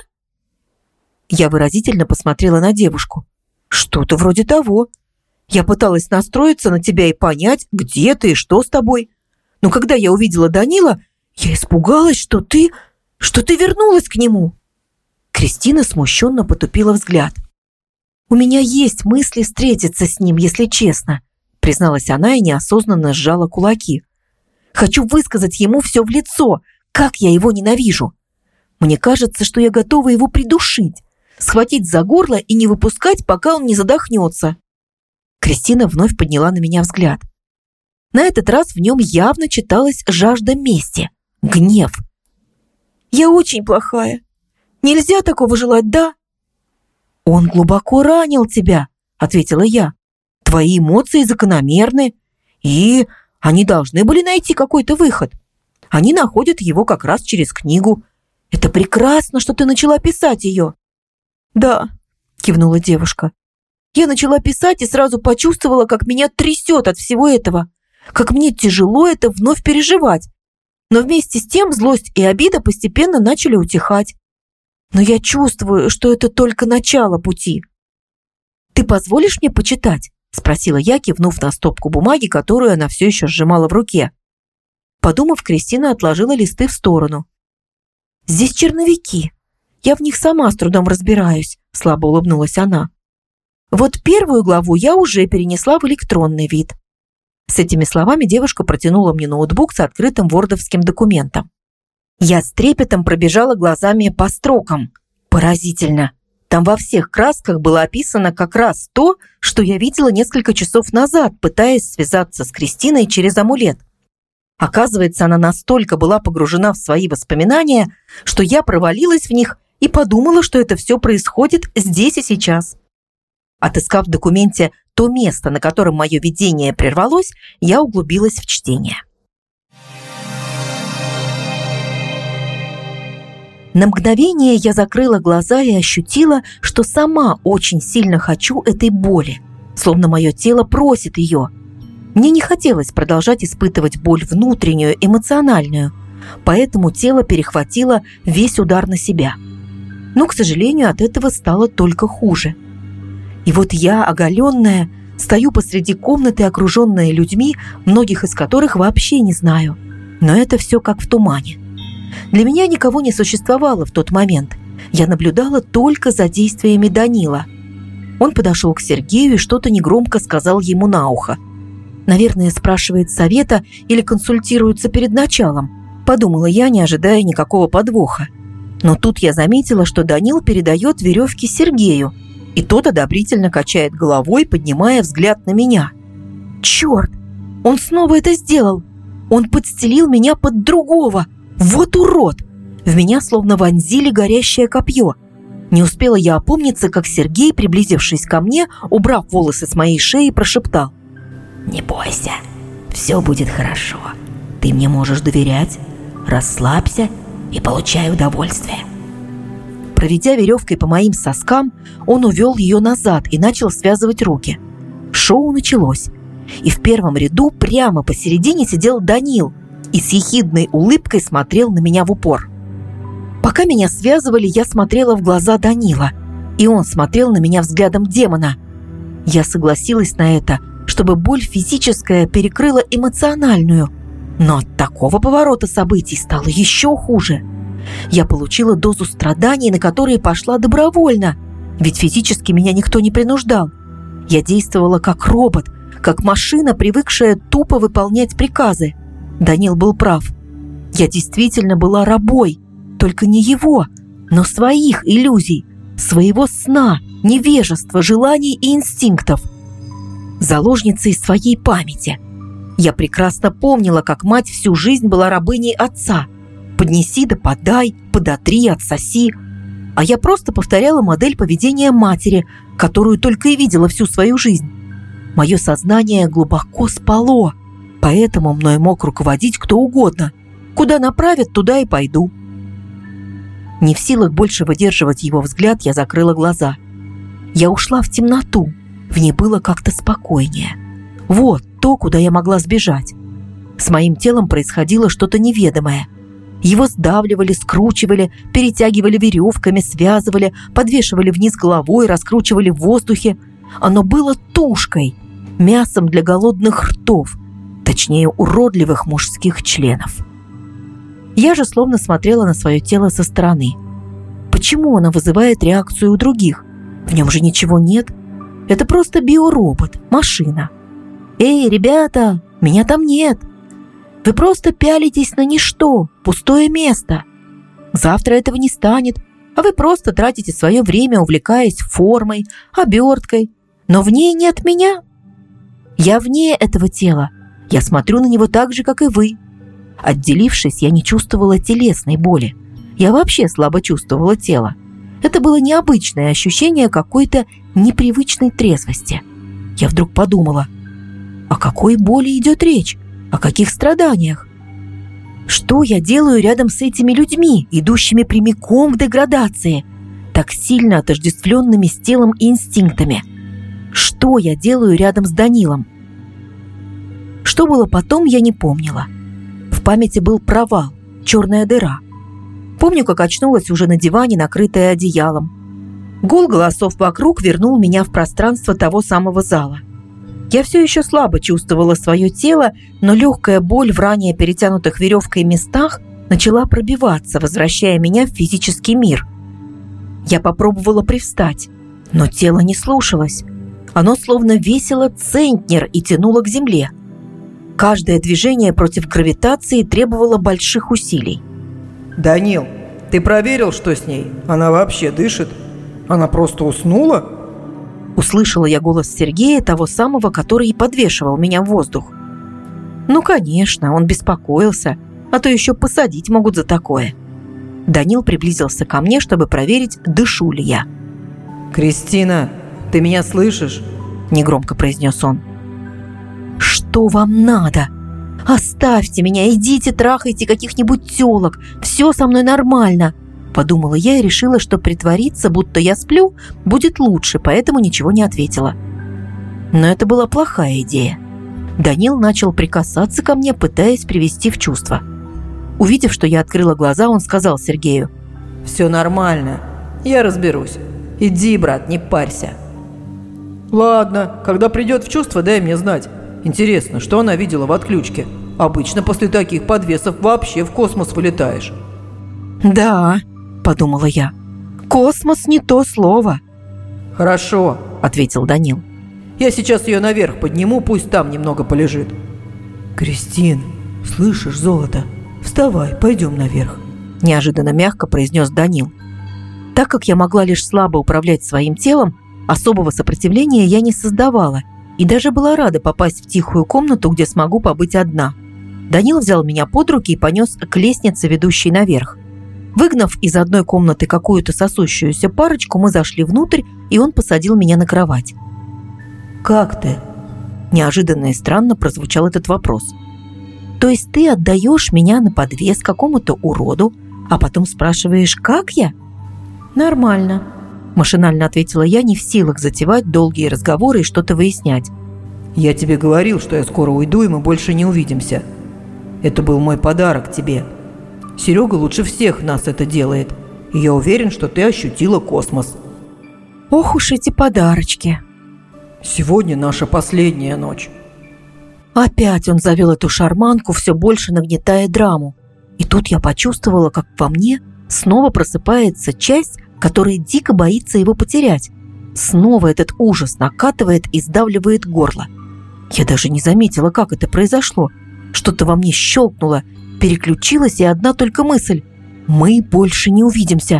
Speaker 1: Я выразительно посмотрела на девушку. «Что-то вроде того. Я пыталась настроиться на тебя и понять, где ты и что с тобой. Но когда я увидела Данила, я испугалась, что ты вернулась к нему». Кристина смущенно потупила взгляд. «У меня есть мысли встретиться с ним, если честно», призналась она и неосознанно сжала кулаки. «Хочу высказать ему все в лицо, как я его ненавижу. Мне кажется, что я готова его придушить, схватить за горло и не выпускать, пока он не задохнется». Кристина вновь подняла на меня взгляд. На этот раз в нем явно читалась жажда мести, гнев. «Я очень плохая. Нельзя такого желать, да?» «Он глубоко ранил тебя», — ответила я. «Твои эмоции закономерны, и они должны были найти какой-то выход. Они находят его как раз через книгу. Это прекрасно, что ты начала писать ее». «Да», — кивнула девушка. «Я начала писать и сразу почувствовала, как меня трясет от всего этого, как мне тяжело это вновь переживать. Но вместе с тем злость и обида постепенно начали утихать. Но я чувствую, что это только начало пути». «Ты позволишь мне почитать?» — спросила я, кивнув на стопку бумаги, которую она все еще сжимала в руке. Подумав, Кристина отложила листы в сторону. «Здесь черновики. Я в них сама с трудом разбираюсь», — слабо улыбнулась она. «Вот первую главу я уже перенесла в электронный вид». С этими словами девушка протянула мне ноутбук с открытым вордовским документом. Я с трепетом пробежала глазами по строкам. Поразительно. Там во всех красках было описано как раз то, что я видела несколько часов назад, пытаясь связаться с Кристиной через амулет. Оказывается, она настолько была погружена в свои воспоминания, что я провалилась в них и подумала, что это все происходит здесь и сейчас. Отыскав в документе то место, на котором мое видение прервалось, я углубилась в чтение. На мгновение я закрыла глаза и ощутила, что сама очень сильно хочу этой боли, словно мое тело просит ее. Мне не хотелось продолжать испытывать боль внутреннюю, эмоциональную, поэтому тело перехватило весь удар на себя. Но, к сожалению, от этого стало только хуже. И вот я, оголенная, стою посреди комнаты, окруженная людьми, многих из которых вообще не знаю. Но это все как в тумане. Для меня никого не существовало в тот момент. Я наблюдала только за действиями Данила. Он подошел к Сергею и что-то негромко сказал ему на ухо. Наверное, спрашивает совета или консультируется перед началом, подумала я, не ожидая никакого подвоха. Но тут я заметила, что Данил передает веревки Сергею, и тот одобрительно качает головой, поднимая взгляд на меня. «Черт! Он снова это сделал! Он подстелил меня под другого! Вот урод!» В меня словно вонзили горящее копье. Не успела я опомниться, как Сергей, приблизившись ко мне, убрав волосы с моей шеи, прошептал: «Не бойся, все будет хорошо. Ты мне можешь доверять. Расслабься и получай удовольствие». Проведя веревкой по моим соскам, он увел ее назад и начал связывать руки. Шоу началось, и в первом ряду прямо посередине сидел Данил и с ехидной улыбкой смотрел на меня в упор. Пока меня связывали, я смотрела в глаза Данила, и он смотрел на меня взглядом демона. Я согласилась на это, чтобы боль физическая перекрыла эмоциональную, но от такого поворота событий стало еще хуже. Я получила дозу страданий, на которые пошла добровольно, ведь физически меня никто не принуждал. Я действовала как робот, как машина, привыкшая тупо выполнять приказы. Данил был прав. Я действительно была рабой, только не его, но своих иллюзий, своего сна, невежества, желаний и инстинктов. Заложницей своей памяти. Я прекрасно помнила, как мать всю жизнь была рабыней отца. Поднеси да подай, подотри, отсоси. А я просто повторяла модель поведения матери, которую только и видела всю свою жизнь. Мое сознание глубоко спало, поэтому мной мог руководить кто угодно. Куда направят, туда и пойду. Не в силах больше выдерживать его взгляд, я закрыла глаза. Я ушла в темноту, в ней было как-то спокойнее. Вот то, куда я могла сбежать. С моим телом происходило что-то неведомое. Его сдавливали, скручивали, перетягивали веревками, связывали, подвешивали вниз головой, раскручивали в воздухе. Оно было тушкой, мясом для голодных ртов, точнее, уродливых мужских членов. Я же словно смотрела на свое тело со стороны. Почему оно вызывает реакцию у других? В нем же ничего нет. Это просто биоробот, машина. «Эй, ребята, меня там нет! Вы просто пялитесь на ничто, пустое место. Завтра этого не станет, а вы просто тратите свое время, увлекаясь формой, оберткой. Но в ней нет меня. Я вне этого тела. Я смотрю на него так же, как и вы. Отделившись, я не чувствовала телесной боли. Я вообще слабо чувствовала тело. Это было необычное ощущение какой-то непривычной трезвости. Я вдруг подумала, о какой боли идет речь? О каких страданиях? Что я делаю рядом с этими людьми, идущими прямиком к деградации, так сильно отождествленными с телом и инстинктами? Что я делаю рядом с Данилом? Что было потом, я не помнила. В памяти был провал, черная дыра. Помню, как очнулась уже на диване, накрытая одеялом. Гул голосов вокруг вернул меня в пространство того самого зала. Я все еще слабо чувствовала свое тело, но легкая боль в ранее перетянутых веревкой местах начала пробиваться, возвращая меня в физический мир. Я попробовала привстать, но тело не слушалось. Оно словно весило центнер и тянуло к земле. Каждое движение против гравитации требовало больших усилий.
Speaker 2: «Данил, ты проверил, что с ней? Она вообще дышит? Она просто уснула?»
Speaker 1: Услышала я голос Сергея, того самого, который и подвешивал меня в воздух. Ну, конечно, он беспокоился, а то еще посадить могут за такое. Данил приблизился ко мне, чтобы проверить, дышу ли я.
Speaker 2: «Кристина, ты меня слышишь?»
Speaker 1: – негромко произнес он. «Что вам надо? Оставьте меня, идите трахайте каких-нибудь тёлок, все со мной нормально», – подумала я и решила, что притвориться, будто я сплю, будет лучше, поэтому ничего не ответила. Но это была плохая идея. Данил начал прикасаться ко мне, пытаясь привести в чувство. Увидев, что я открыла глаза, он сказал Сергею:
Speaker 2: «Все нормально, я разберусь. Иди, брат, не парься». «Ладно, когда придет в чувство, дай мне знать. Интересно, что она видела в отключке? Обычно после таких подвесов вообще в космос вылетаешь».
Speaker 1: «Да», – подумала я, – «космос не то слово».
Speaker 2: «Хорошо», –
Speaker 1: ответил Данил.
Speaker 2: «Я сейчас ее наверх подниму, пусть там немного полежит». «Кристин, слышишь, золото? Вставай, пойдем наверх»,
Speaker 1: – неожиданно мягко произнес Данил. Так как я могла лишь слабо управлять своим телом, особого сопротивления я не создавала и даже была рада попасть в тихую комнату, где смогу побыть одна. Данил взял меня под руки и понес к лестнице, ведущей наверх. Выгнав из одной комнаты какую-то сосущуюся парочку, мы зашли внутрь, и он посадил меня на кровать.
Speaker 2: «Как ты?»
Speaker 1: Неожиданно и странно прозвучал этот вопрос. «То есть ты отдаешь меня на подвес какому-то уроду, а потом спрашиваешь, как я?»
Speaker 2: «Нормально»,
Speaker 1: – машинально ответила я, не в силах затевать долгие разговоры и что-то выяснять.
Speaker 2: «Я тебе говорил, что я скоро уйду, и мы больше не увидимся. Это был мой подарок тебе. Серега лучше всех нас это делает, и я уверен, что ты ощутила космос».
Speaker 1: «Ох уж эти подарочки!»
Speaker 2: «Сегодня наша последняя ночь».
Speaker 1: Опять он завел эту шарманку, все больше нагнетая драму. И тут я почувствовала, как во мне снова просыпается часть, которая дико боится его потерять. Снова этот ужас накатывает и сдавливает горло. Я даже не заметила, как это произошло. Что-то во мне щелкнуло, переключилась, и одна только мысль: мы больше не увидимся.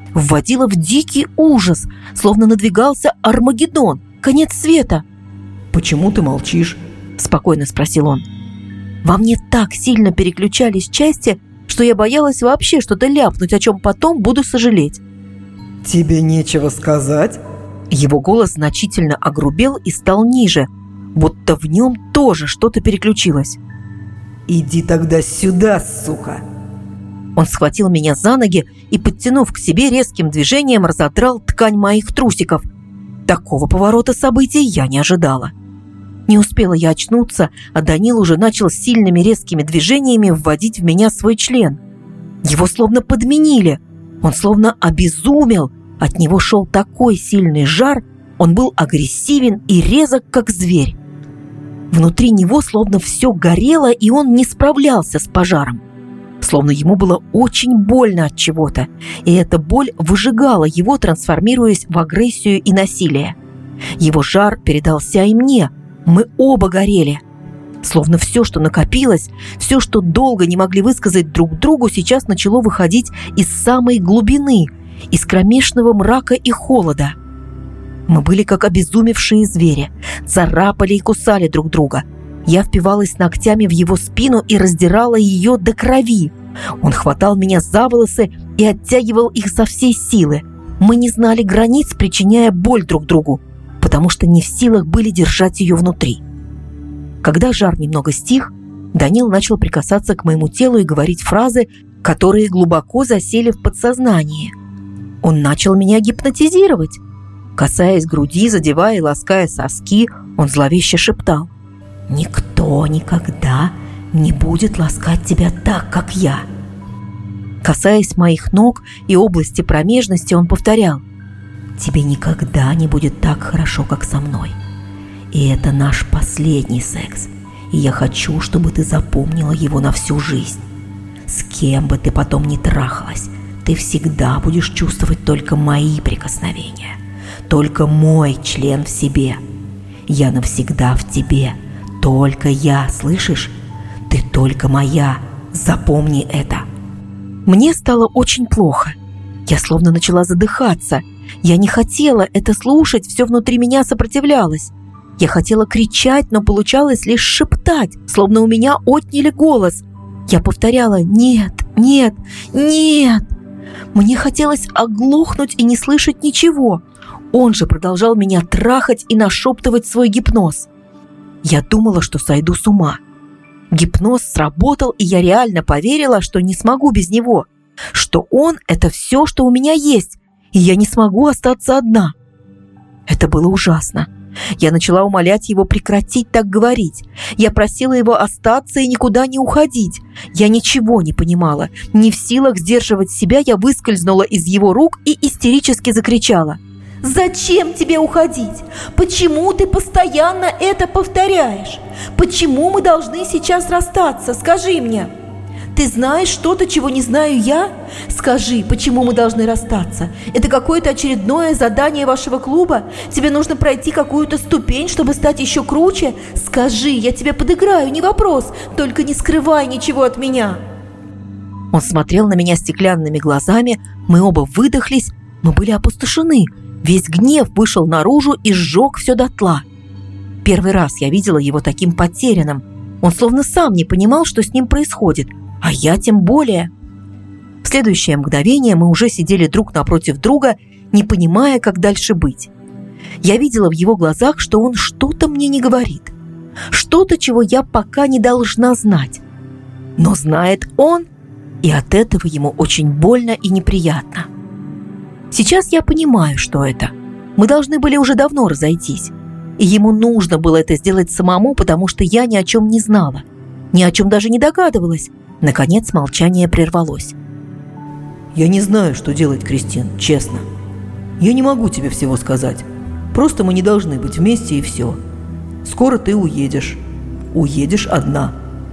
Speaker 3: вводило в дикий ужас, словно надвигался Армагеддон, конец света.
Speaker 2: «Почему ты молчишь?»
Speaker 3: – спокойно спросил он. Во мне так сильно переключались части, что я боялась вообще что-то ляпнуть, о чем потом буду сожалеть.
Speaker 2: «Тебе нечего сказать?»
Speaker 3: Его голос значительно огрубел и стал ниже, будто в нем тоже что-то переключилось.
Speaker 2: «Иди тогда сюда, сука!»
Speaker 3: Он схватил меня за ноги и, подтянув к себе, резким движением разодрал ткань моих трусиков. Такого поворота событий я не ожидала. Не успела я очнуться, а Данил уже начал сильными резкими движениями вводить в меня свой член. Его словно подменили. Он словно обезумел. От него шел такой сильный жар, он был агрессивен и резок, как зверь. Внутри него словно все горело, и он не справлялся с пожаром. Словно ему было очень больно от чего-то, и эта боль выжигала его, трансформируясь в агрессию и насилие. Его жар передался и мне. Мы оба горели. Словно все, что накопилось, все, что долго не могли высказать друг другу, сейчас начало выходить из самой глубины, из кромешного мрака и холода. Мы были как обезумевшие звери, царапали и кусали друг друга. Я впивалась ногтями в его спину и раздирала ее до крови. Он хватал меня за волосы и оттягивал их со всей силы. Мы не знали границ, причиняя боль друг другу, потому что не в силах были держать ее внутри. Когда жар немного стих, Данил начал прикасаться к моему телу и говорить фразы, которые глубоко засели в подсознании. Он начал меня гипнотизировать. Касаясь груди, задевая и лаская соски, он зловеще шептал: «Никто никогда не будет ласкать тебя так, как я». Касаясь моих ног и области промежности, он повторял: «Тебе никогда не будет так хорошо, как со мной. И это наш последний секс, и я хочу, чтобы ты запомнила его на всю жизнь. С кем бы ты потом ни трахалась, ты всегда будешь чувствовать только мои прикосновения, только мой член в себе. Я навсегда в тебе, только я, слышишь? Ты только моя, запомни это». Мне стало очень плохо. Я словно начала задыхаться. Я не хотела это слушать, все внутри меня сопротивлялось. Я хотела кричать, но получалось лишь шептать, словно у меня отняли голос. Я повторяла: «Нет, нет, нет». Мне хотелось оглохнуть и не слышать ничего. Он же продолжал меня трахать и нашептывать свой гипноз. Я думала, что сойду с ума. Гипноз сработал, и я реально поверила, что не смогу без него, что он – это все, что у меня есть, и я не смогу остаться одна. Это было ужасно. Я начала умолять его прекратить так говорить. Я просила его остаться и никуда не уходить. Я ничего не понимала. Не в силах сдерживать себя, я выскользнула из его рук и истерически закричала: «Зачем тебе уходить? Почему ты постоянно это повторяешь? Почему мы должны сейчас расстаться? Скажи мне. Ты знаешь что-то, чего не знаю я? Скажи, почему мы должны расстаться? Это какое-то очередное задание вашего клуба? Тебе нужно пройти какую-то ступень, чтобы стать еще круче? Скажи, я тебе подыграю, не вопрос, только не скрывай ничего от меня». Он смотрел на меня стеклянными глазами, мы оба выдохлись, мы были опустошены. Весь гнев вышел наружу и сжег все дотла. Первый раз я видела его таким потерянным. Он словно сам не понимал, что с ним происходит, а я тем более. В следующее мгновение мы уже сидели друг напротив друга, не понимая, как дальше быть. Я видела в его глазах, что он что-то мне не говорит. Что-то, чего я пока не должна знать. Но знает он, и от этого ему очень больно и неприятно. Сейчас я понимаю, что это. Мы должны были уже давно разойтись. И ему нужно было это сделать самому, потому что я ни о чем не знала. Ни о чем даже не догадывалась. Наконец молчание прервалось.
Speaker 2: «Я не знаю, что делать, Кристин, честно. Я не могу тебе всего сказать. Просто мы не должны быть вместе, и все. Скоро ты уедешь. Уедешь одна».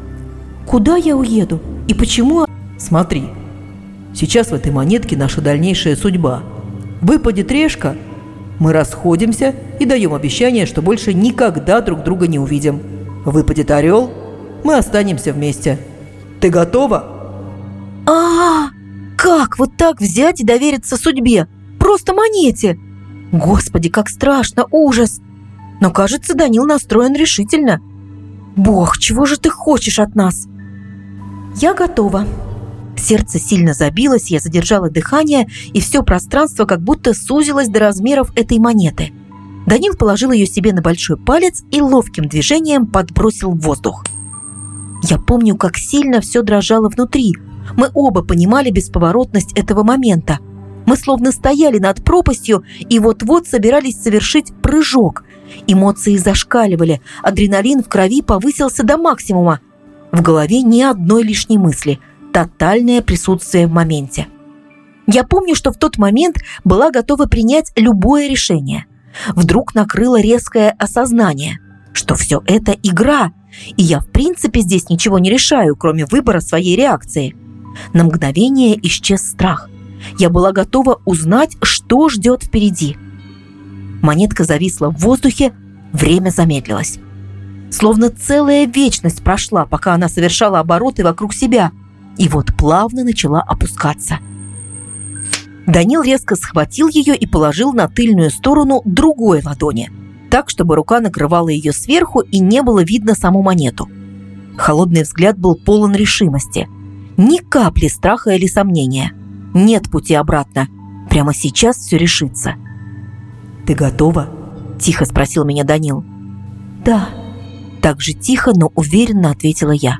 Speaker 3: «Куда я уеду? И почему?»
Speaker 2: «Смотри. Сейчас в этой монетке наша дальнейшая судьба. Выпадет решка, мы расходимся и даем обещание, что больше никогда друг друга не увидим. Выпадет орел, мы останемся вместе. Ты готова?»
Speaker 1: Как вот так взять и довериться судьбе? Просто монете! Господи, как страшно, ужас! Но, кажется, Данил настроен решительно. Бог, чего же ты хочешь от нас? Я готова. Сердце сильно забилось, я задержала дыхание, и все пространство как будто сузилось до размеров этой монеты. Данил положил ее себе на большой палец и ловким движением подбросил в воздух. Я помню, как сильно все дрожало внутри. Мы оба понимали бесповоротность этого момента. Мы словно стояли над пропастью и вот-вот собирались совершить прыжок. Эмоции зашкаливали, адреналин в крови повысился до максимума. В голове ни одной лишней мысли, тотальное присутствие в моменте. Я помню, что в тот момент была готова принять любое решение. Вдруг накрыло резкое осознание, что все это игра, и я в принципе здесь ничего не решаю, кроме выбора своей реакции. На мгновение исчез страх. Я была готова узнать, что ждет впереди. Монетка зависла в воздухе, время замедлилось. Словно целая вечность прошла, пока она совершала обороты вокруг себя, и вот плавно начала опускаться. Данил резко схватил ее и положил на тыльную сторону другой ладони, так, чтобы рука накрывала ее сверху и не было видно саму монету. Холодный взгляд был полон решимости. Ни капли страха или сомнения. Нет пути обратно. Прямо сейчас все решится. «Ты готова?» – тихо спросил меня Данил. «Да». Так же тихо, но уверенно ответила я.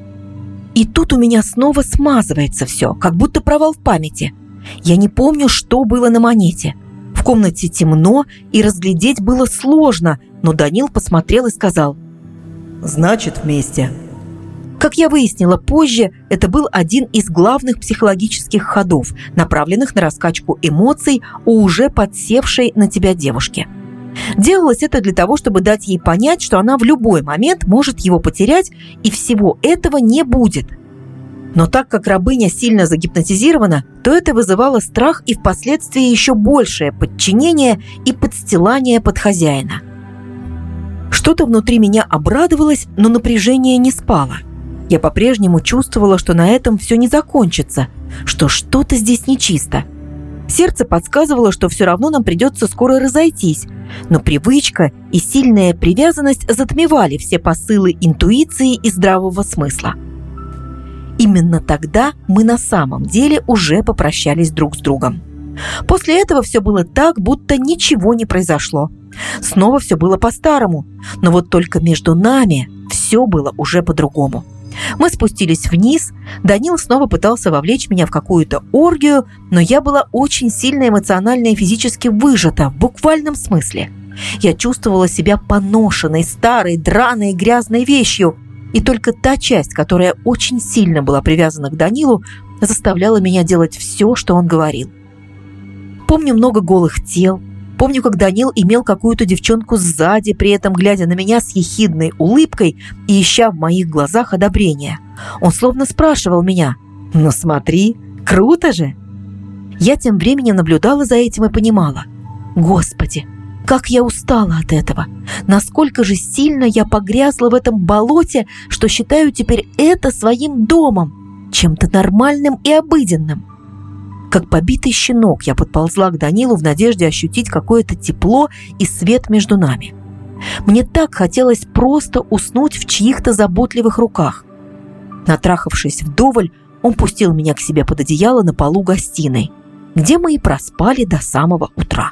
Speaker 1: И тут у меня снова смазывается все, как будто провал в памяти. Я не помню, что было на монете. В комнате темно, и разглядеть было сложно, но Данил посмотрел и сказал: «Значит, вместе». Как я выяснила позже, это был один из главных психологических ходов, направленных на раскачку эмоций у уже подсевшей на тебя девушки. Делалось это для того, чтобы дать ей понять, что она в любой момент может его потерять, и всего этого не будет. Но так как рабыня сильно загипнотизирована, то это вызывало страх и впоследствии еще большее подчинение и подстилание под хозяина. Что-то внутри меня обрадовалось, но напряжение не спало. Я по-прежнему чувствовала, что на этом все не закончится, что что-то здесь нечисто. Сердце подсказывало, что все равно нам придется скоро разойтись, но привычка и сильная привязанность затмевали все посылы интуиции и здравого смысла. Именно тогда мы на самом деле уже попрощались друг с другом. После этого все было так, будто ничего не произошло. Снова все было по-старому, но вот только между нами все было уже по-другому. Мы спустились вниз, Данил снова пытался вовлечь меня в какую-то оргию, но я была очень сильно эмоционально и физически выжата, в буквальном смысле. Я чувствовала себя поношенной, старой, драной, грязной вещью, и только та часть, которая очень сильно была привязана к Данилу, заставляла меня делать все, что он говорил. Помню много голых тел. Помню, как Данил имел какую-то девчонку сзади, при этом глядя на меня с ехидной улыбкой и ища в моих глазах одобрения. Он словно спрашивал меня: «Ну смотри, круто же!» Я тем временем наблюдала за этим и понимала: «Господи, как я устала от этого! Насколько же сильно я погрязла в этом болоте, что считаю теперь это своим домом, чем-то нормальным и обыденным!» Как побитый щенок я подползла к Данилу в надежде ощутить какое-то тепло и свет между нами. Мне так хотелось просто уснуть в чьих-то заботливых руках. Натрахавшись вдоволь, он пустил меня к себе под одеяло на полу гостиной, где мы и проспали до самого утра.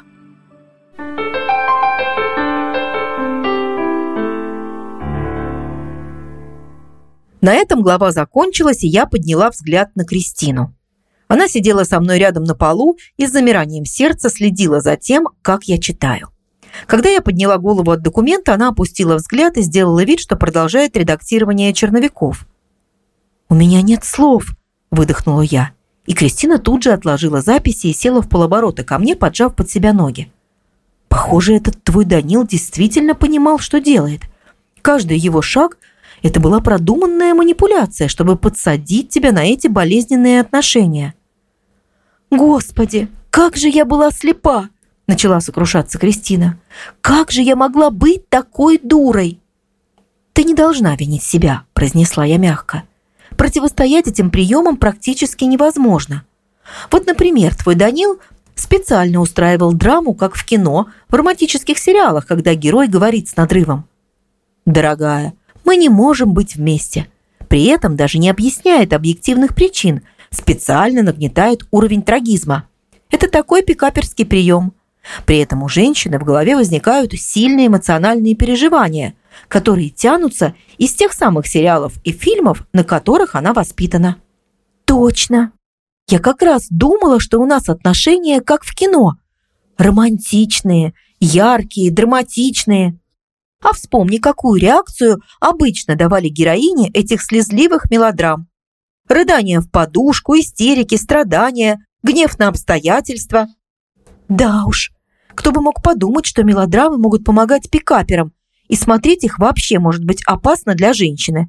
Speaker 1: На этом глава закончилась, и я подняла взгляд на Кристину. Она сидела со мной рядом на полу и с замиранием сердца следила за тем, как я читаю. Когда я подняла голову от документа, она опустила взгляд и сделала вид, что продолжает редактирование черновиков. «У меня нет слов», – выдохнула я. И Кристина тут же отложила записи и села в полоборота ко мне, поджав под себя ноги. «Похоже, этот твой Данил действительно понимал, что делает. Каждый его шаг – это была продуманная манипуляция, чтобы подсадить тебя на эти болезненные отношения». «Господи, как же я была слепа!» – начала сокрушаться Кристина. «Как же я могла быть такой дурой?» «Ты не должна винить себя», – произнесла я мягко. «Противостоять этим приемам практически невозможно.
Speaker 3: Вот, например, твой Данил специально устраивал драму, как в кино, в романтических сериалах, когда герой говорит с надрывом: «Дорогая, мы не можем быть вместе». При этом даже не объясняет объективных причин, специально нагнетает уровень трагизма. Это такой пикаперский прием. При этом у женщины в голове возникают сильные эмоциональные переживания, которые тянутся из тех самых сериалов и фильмов, на которых она воспитана. Точно. Я как раз думала, что у нас отношения как в кино. Романтичные, яркие, драматичные. А вспомни, какую реакцию обычно давали героини этих слезливых мелодрам. Рыдания в подушку, истерики, страдания, гнев на обстоятельства. Да уж, кто бы мог подумать, что мелодрамы могут помогать пикаперам, и смотреть их вообще может быть опасно для женщины.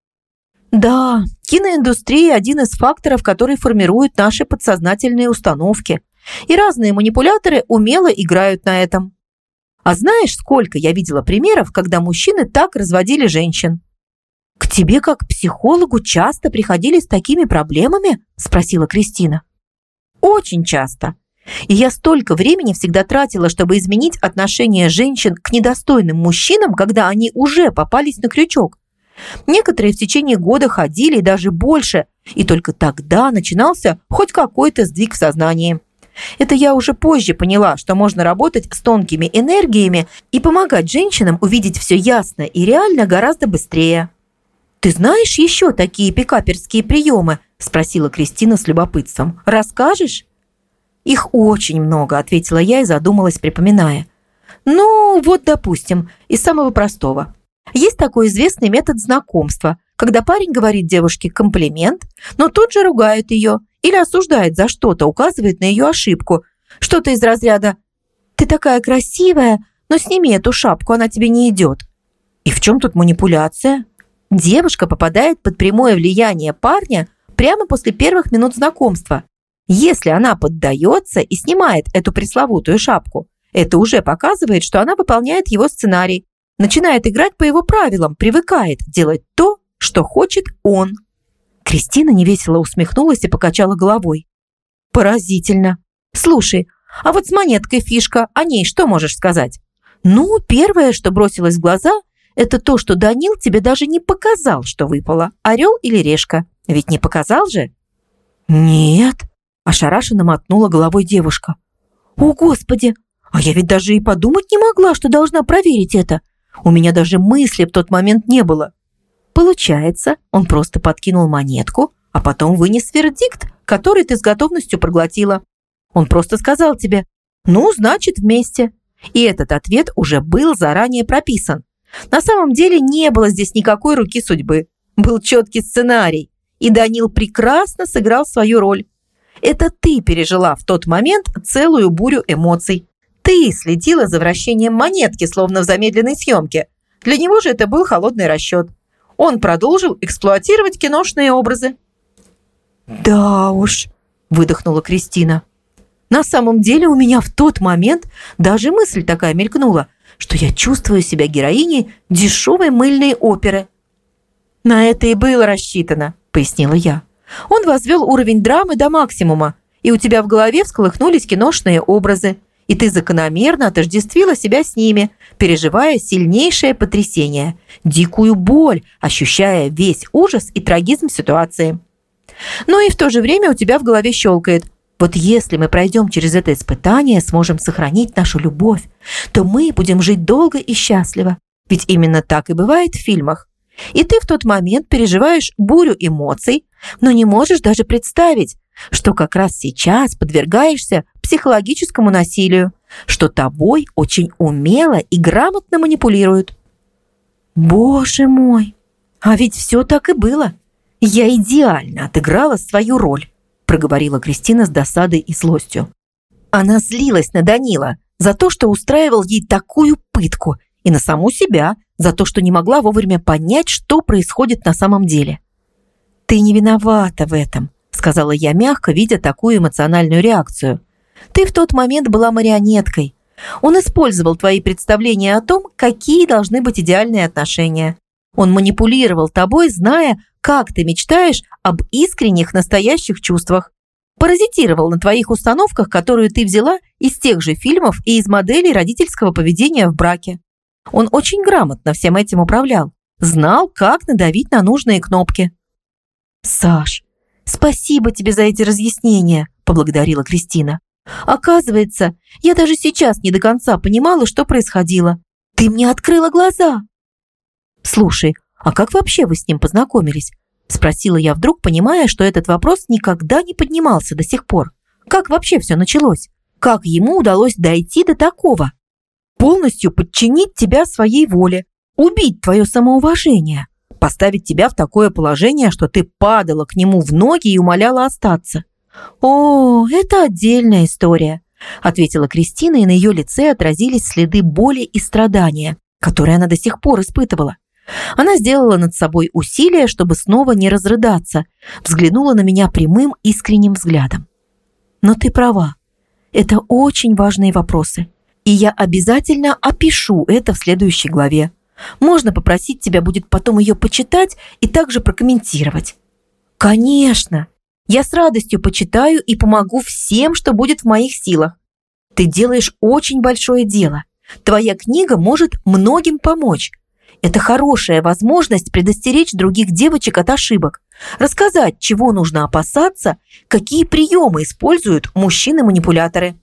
Speaker 3: Да, киноиндустрия – один из факторов, который формирует наши подсознательные установки, и разные манипуляторы умело играют на этом. А знаешь, сколько я видела примеров, когда мужчины так разводили женщин? «К тебе, как к психологу, часто приходили с такими проблемами?» – спросила Кристина. «Очень часто. И я столько времени всегда тратила, чтобы изменить отношение женщин к недостойным мужчинам, когда они уже попались на крючок. Некоторые в течение года ходили и даже больше, и только тогда начинался хоть какой-то сдвиг в сознании. Это я уже позже поняла, что можно работать с тонкими энергиями и помогать женщинам увидеть все ясно и реально гораздо быстрее». «Ты знаешь еще такие пикаперские приемы?» – спросила Кристина с любопытством. «Расскажешь?» «Их очень много», – ответила я и задумалась, припоминая. «Ну, вот, допустим, из самого простого. Есть такой известный метод знакомства, когда парень говорит девушке комплимент, но тут же ругает ее или осуждает за что-то, указывает на ее ошибку. Что-то из разряда «Ты такая красивая, но сними эту шапку, она тебе не идет». И в чем тут манипуляция? Девушка попадает под прямое влияние парня прямо после первых минут знакомства. Если она поддается и снимает эту пресловутую шапку, это уже показывает, что она выполняет его сценарий, начинает играть по его правилам, привыкает делать то, что хочет он. Кристина невесело усмехнулась и покачала головой. Поразительно. Слушай, а вот с монеткой фишка, о ней что можешь сказать? Ну, первое, что бросилось в глаза, это то, что Данил тебе даже не показал, что выпало, орел или решка. Ведь не показал же? Нет, ошарашенно мотнула головой девушка. О, Господи, а я ведь даже и подумать не могла, что должна проверить это. У меня даже мысли в тот момент не было. Получается, он просто подкинул монетку, а потом вынес вердикт, который ты с готовностью проглотила. Он просто сказал тебе: ну, значит, вместе. И этот ответ уже был заранее прописан. На самом деле не было здесь никакой руки судьбы. Был четкий сценарий, и Данил прекрасно сыграл свою роль. Это ты пережила в тот момент целую бурю эмоций. Ты следила за вращением монетки, словно в замедленной съемке. Для него же это был холодный расчет. Он продолжил эксплуатировать киношные образы. «Да уж», – выдохнула Кристина. «На самом деле у меня в тот момент даже мысль такая мелькнула, что я чувствую себя героиней дешевой мыльной оперы». «На это и было рассчитано», – пояснила я. «Он возвел уровень драмы до максимума, и у тебя в голове всколыхнулись киношные образы, и ты закономерно отождествила себя с ними, переживая сильнейшее потрясение, дикую боль, ощущая весь ужас и трагизм ситуации. Но и в то же время у тебя в голове щелкает: вот если мы пройдем через это испытание, сможем сохранить нашу любовь, то мы будем жить долго и счастливо. Ведь именно так и бывает в фильмах. И ты в тот момент переживаешь бурю эмоций, но не можешь даже представить, что как раз сейчас подвергаешься психологическому насилию, что тобой очень умело и грамотно манипулируют». «Боже мой, а ведь все так и было. Я идеально отыграла свою роль», – проговорила Кристина с досадой и злостью. Она злилась на Данила за то, что устраивал ей такую пытку, и на саму себя за то, что не могла вовремя понять, что происходит на самом деле. «Ты не виновата в этом», – сказала я мягко, видя такую эмоциональную реакцию. «Ты в тот момент была марионеткой. Он использовал твои представления о том, какие должны быть идеальные отношения. Он манипулировал тобой, зная, как ты мечтаешь об искренних, настоящих чувствах. паразитировал на твоих установках, которые ты взяла из тех же фильмов и из моделей родительского поведения в браке. Он очень грамотно всем этим управлял, знал, как надавить на нужные кнопки. «Саш, спасибо тебе за эти разъяснения», – поблагодарила Кристина. «Оказывается, я даже сейчас не до конца понимала, что происходило. Ты мне открыла глаза». «Слушай, а как вообще вы с ним познакомились?» – спросила я вдруг, понимая, что этот вопрос никогда не поднимался до сих пор. «Как вообще все началось? Как ему удалось дойти до такого? Полностью подчинить тебя своей воле, убить твое самоуважение, поставить тебя в такое положение, что ты падала к нему в ноги и умоляла остаться». «О, это отдельная история», – ответила Кристина, и на ее лице отразились следы боли и страдания, которые она до сих пор испытывала. Она сделала над собой усилие, чтобы снова не разрыдаться, взглянула на меня прямым, искренним взглядом. «Но ты права. Это очень важные вопросы, и я обязательно опишу это в следующей главе. Можно попросить тебя будет потом ее почитать и также прокомментировать?» «Конечно! Я с радостью почитаю и помогу всем, что будет в моих силах. Ты делаешь очень большое дело. Твоя книга может многим помочь. Это хорошая возможность предостеречь других девочек от ошибок, рассказать, чего нужно опасаться, какие приемы используют мужчины-манипуляторы».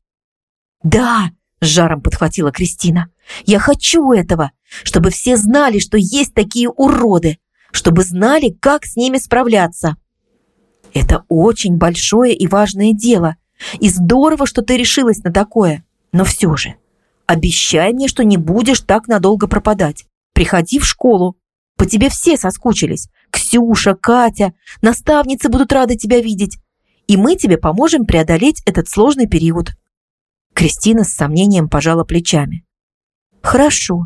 Speaker 3: «Да», – с жаром подхватила Кристина, – «я хочу этого, чтобы все знали, что есть такие уроды, чтобы знали, как с ними справляться». «Это очень большое и важное дело, и здорово, что ты решилась на такое, но все же обещай мне, что не будешь так надолго пропадать. Приходи в школу. По тебе все соскучились. Ксюша, Катя, наставницы будут рады тебя видеть. И мы тебе поможем преодолеть этот сложный период». Кристина с сомнением пожала плечами. «Хорошо,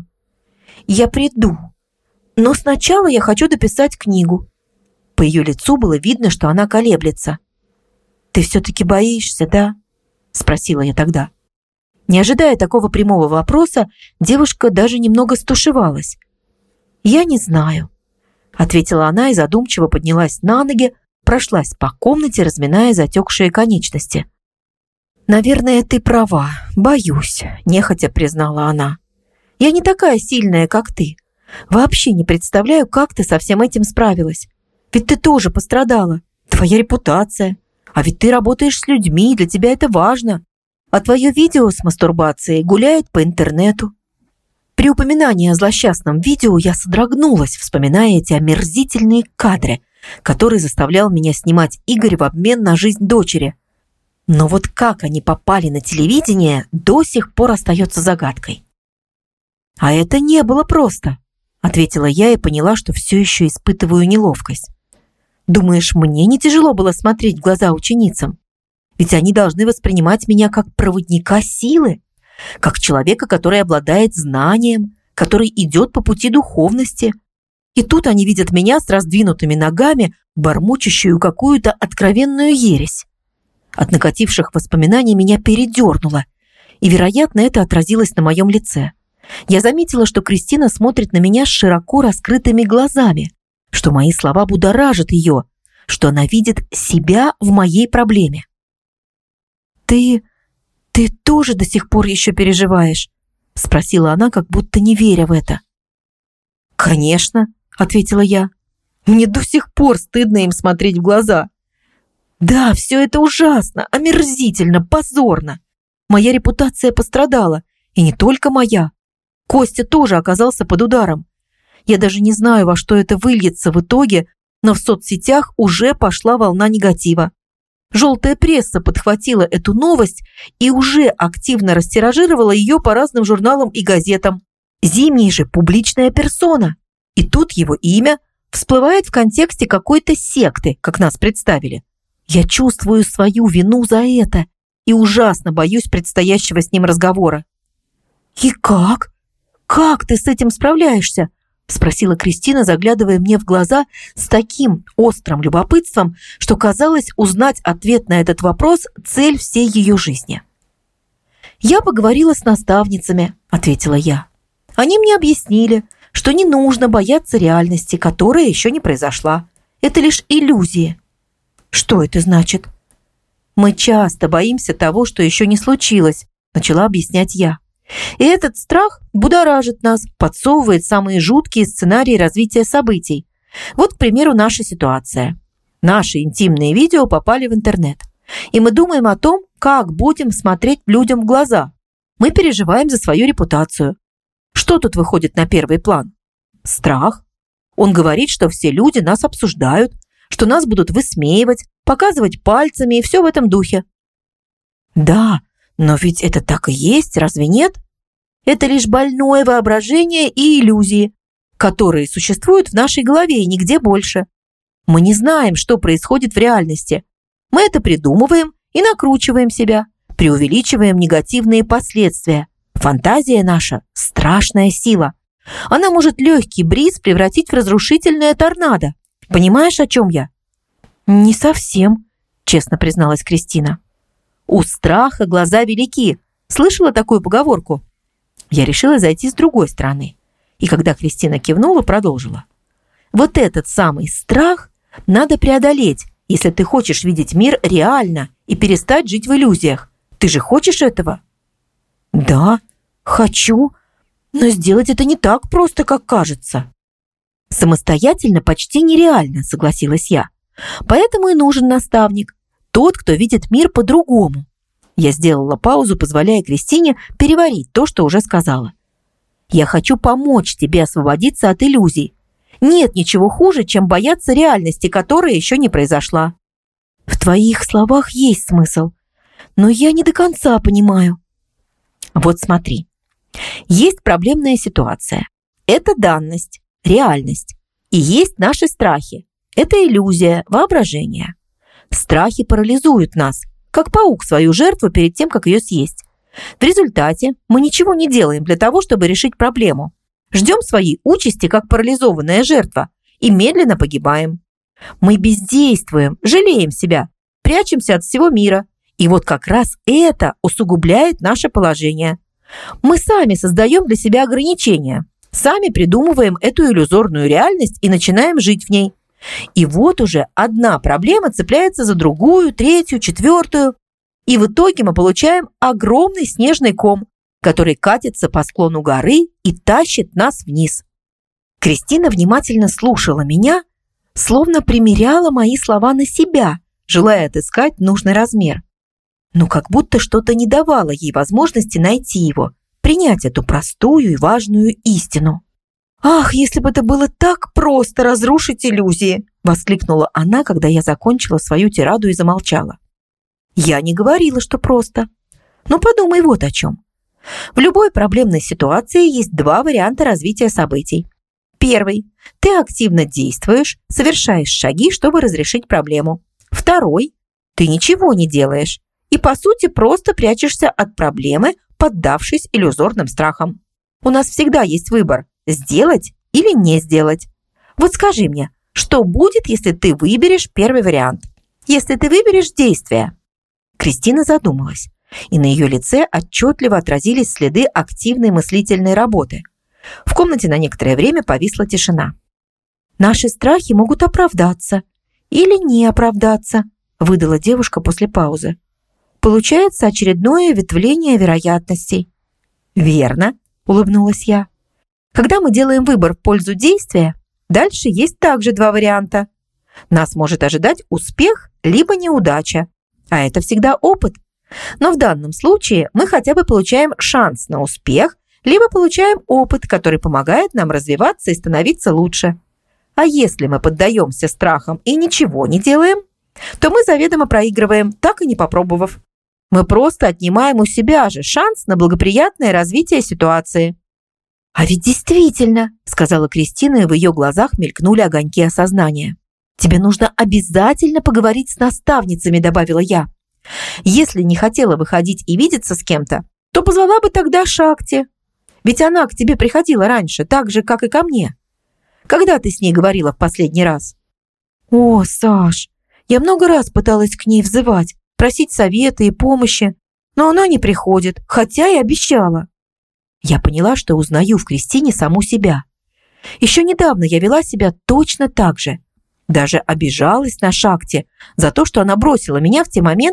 Speaker 3: я приду. Но сначала я хочу дописать книгу». По ее лицу было видно, что она колеблется. «Ты все-таки боишься, да?» – спросила я тогда. Не ожидая такого прямого вопроса, девушка даже немного стушевалась. «Я не знаю», – ответила она и задумчиво поднялась на ноги, прошлась по комнате, разминая затекшие конечности. «Наверное, ты права, боюсь», – нехотя признала она. «Я не такая сильная, как ты. Вообще не представляю, как ты со всем этим справилась. Ведь ты тоже пострадала. Твоя репутация. А ведь ты работаешь с людьми, для тебя это важно. А твое видео с мастурбацией гуляет по интернету». При упоминании о злосчастном видео я содрогнулась, вспоминая эти омерзительные кадры, которые заставлял меня снимать Игорь в обмен на жизнь дочери. Но вот как они попали на телевидение, до сих пор остается загадкой. «А это не было просто», – ответила я и поняла, что все еще испытываю неловкость. «Думаешь, мне не тяжело было смотреть в глаза ученицам? Ведь они должны воспринимать меня как проводника силы, как человека, который обладает знанием, который идет по пути духовности. И тут они видят меня с раздвинутыми ногами, бормочущую какую-то откровенную ересь». От накативших воспоминаний меня передернуло, и, вероятно, это отразилось на моем лице. Я заметила, что Кристина смотрит на меня с широко раскрытыми глазами, что мои слова будоражат ее, что она видит себя в моей проблеме. «Ты тоже до сих пор еще переживаешь?» – спросила она, как будто не веря в это. «Конечно», – ответила я. «Мне до сих пор стыдно им смотреть в глаза. Да, все это ужасно, омерзительно, позорно. Моя репутация пострадала, и не только моя. Костя тоже оказался под ударом. Я даже не знаю, во что это выльется в итоге, но в соцсетях уже пошла волна негатива. Желтая пресса подхватила эту новость и уже активно растиражировала ее по разным журналам и газетам. Зимний же публичная персона. И тут его имя всплывает в контексте какой-то секты, как нас представили. Я чувствую свою вину за это и ужасно боюсь предстоящего с ним разговора. «И как? Как ты с этим справляешься?» – спросила Кристина, заглядывая мне в глаза с таким острым любопытством, что казалось, узнать ответ на этот вопрос – цель всей ее жизни. «Я поговорила с наставницами», – ответила я. «Они мне объяснили, что не нужно бояться реальности, которая еще не произошла. Это лишь иллюзии». «Что это значит?» Мы часто боимся того, что еще не случилось, начала объяснять я. И этот страх будоражит нас, подсовывает самые жуткие сценарии развития событий. Вот, к примеру, наша ситуация. Наши интимные видео попали в интернет. И мы думаем о том, как будем смотреть людям в глаза. Мы переживаем за свою репутацию. Что тут выходит на первый план? Страх. Он говорит, что все люди нас обсуждают, что нас будут высмеивать, показывать пальцами и все в этом духе. Да, но ведь это так и есть, разве нет? Это лишь больное воображение и иллюзии, которые существуют в нашей голове и нигде больше. Мы не знаем, что происходит в реальности. Мы это придумываем и накручиваем себя, преувеличиваем негативные последствия. Фантазия наша – страшная сила. Она может легкий бриз превратить в разрушительное торнадо. Понимаешь, о чем я? Не совсем, честно призналась Кристина. У страха глаза велики. Слышала такую поговорку? Я решила зайти с другой стороны. И когда Кристина кивнула, продолжила. Вот этот самый страх надо преодолеть, если ты хочешь видеть мир реально и перестать жить в иллюзиях. Ты же хочешь этого? Да, хочу, но сделать это не так просто, как кажется. Самостоятельно почти нереально, согласилась я. Поэтому и нужен наставник, тот, кто видит мир по-другому. Я сделала паузу, позволяя Кристине переварить то, что уже сказала. Я хочу помочь тебе освободиться от иллюзий. Нет ничего хуже, чем бояться реальности, которая еще не произошла. В твоих словах есть смысл, но я не до конца понимаю. Вот смотри. Есть проблемная ситуация. Это данность, реальность. И есть наши страхи. Это иллюзия, воображение. Страхи парализуют нас, как паук свою жертву перед тем, как ее съесть. В результате мы ничего не делаем для того, чтобы решить проблему. Ждем своей участи, как парализованная жертва, и медленно погибаем. Мы бездействуем, жалеем себя, прячемся от всего мира. И вот как раз это усугубляет наше положение. Мы сами создаем для себя ограничения, сами придумываем эту иллюзорную реальность и начинаем жить в ней. И вот уже одна проблема цепляется за другую, третью, четвертую. И в итоге мы получаем огромный снежный ком, который катится по склону горы и тащит нас вниз. Кристина внимательно слушала меня, словно примеряла мои слова на себя, желая отыскать нужный размер. Но как будто что-то не давало ей возможности найти его, принять эту простую и важную истину. «Ах, если бы это было так просто разрушить иллюзии!» – воскликнула она, когда я закончила свою тираду и замолчала. «Я не говорила, что просто. Но подумай вот о чем. В любой проблемной ситуации есть два варианта развития событий. Первый – ты активно действуешь, совершаешь шаги, чтобы разрешить проблему. Второй – ты ничего не делаешь и, по сути, просто прячешься от проблемы, поддавшись иллюзорным страхам. У нас всегда есть выбор – сделать или не сделать. Вот скажи мне, что будет, если ты выберешь первый вариант? Если ты выберешь действие?» Кристина задумалась, и на ее лице отчетливо отразились следы активной мыслительной работы. В комнате на некоторое время повисла тишина. «Наши страхи могут оправдаться или не оправдаться», выдала девушка после паузы. «Получается очередное ветвление вероятностей». «Верно», улыбнулась я. «Когда мы делаем выбор в пользу действия, дальше есть также два варианта. Нас может ожидать успех либо неудача, а это всегда опыт. Но в данном случае мы хотя бы получаем шанс на успех, либо получаем опыт, который помогает нам развиваться и становиться лучше. А если мы поддаемся страхам и ничего не делаем, то мы заведомо проигрываем, так и не попробовав. Мы просто отнимаем у себя же шанс на благоприятное развитие ситуации». «А ведь действительно», — сказала Кристина, и в ее глазах мелькнули огоньки осознания. «Тебе нужно обязательно поговорить с наставницами», — добавила я. «Если не хотела выходить и видеться с кем-то, то позвала бы тогда Шакти. Ведь она к тебе приходила раньше, так же, как и ко мне. Когда ты с ней говорила в последний раз?» «О, Саш, я много раз пыталась к ней взывать, просить совета и помощи, но она не приходит, хотя и обещала». Я поняла, что узнаю в Кристине саму себя. Еще недавно я вела себя точно так же. Даже обижалась на Шакти за то, что она бросила меня в те моменты,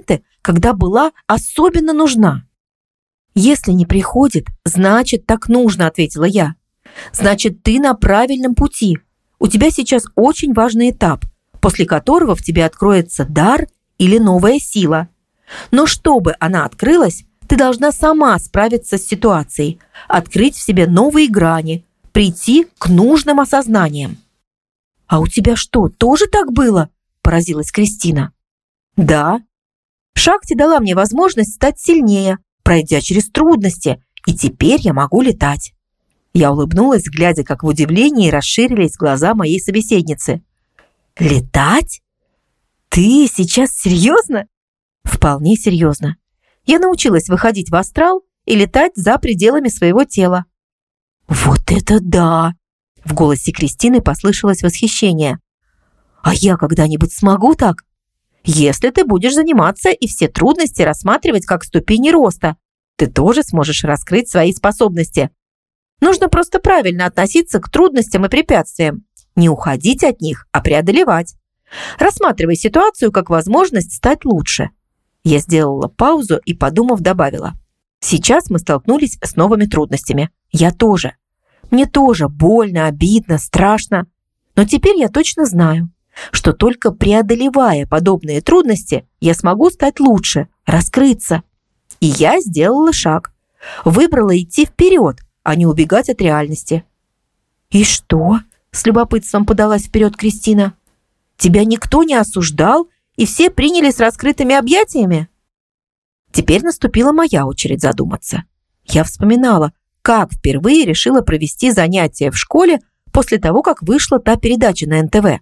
Speaker 1: когда была особенно нужна. «Если не приходит, значит, так нужно», – ответила я. «Значит, ты на правильном пути. У тебя сейчас очень важный этап, после которого в тебе откроется дар или новая сила. Но чтобы она открылась, ты должна сама справиться с ситуацией, открыть в себе новые грани, прийти к нужным осознаниям». «А у тебя что, тоже так было?» – поразилась Кристина. «Да. Шакти дала мне возможность стать сильнее, пройдя через трудности, и теперь я могу летать». Я улыбнулась, глядя, как в удивлении расширились глаза моей собеседницы. «Летать? Ты сейчас серьезно?» «Вполне серьезно. Я научилась выходить в астрал и летать за пределами своего тела». «Вот это да!» В голосе Кристины послышалось восхищение. «А я когда-нибудь смогу так?» «Если ты будешь заниматься и все трудности рассматривать как ступени роста, ты тоже сможешь раскрыть свои способности. Нужно просто правильно относиться к трудностям и препятствиям, не уходить от них, а преодолевать. Рассматривай ситуацию как возможность стать лучше». Я сделала паузу и, подумав, добавила. «Сейчас мы столкнулись с новыми трудностями. Я тоже. Мне тоже больно, обидно, страшно. Но теперь я точно знаю, что только преодолевая подобные трудности, я смогу стать лучше, раскрыться. И я сделала шаг. Выбрала идти вперед, а не убегать от реальности». «И что?» – с любопытством подалась вперед Кристина. «Тебя никто не осуждал, и все приняли с раскрытыми объятиями?» Теперь наступила моя очередь задуматься. Я вспоминала, как впервые решила провести занятия в школе после того, как вышла та передача на НТВ.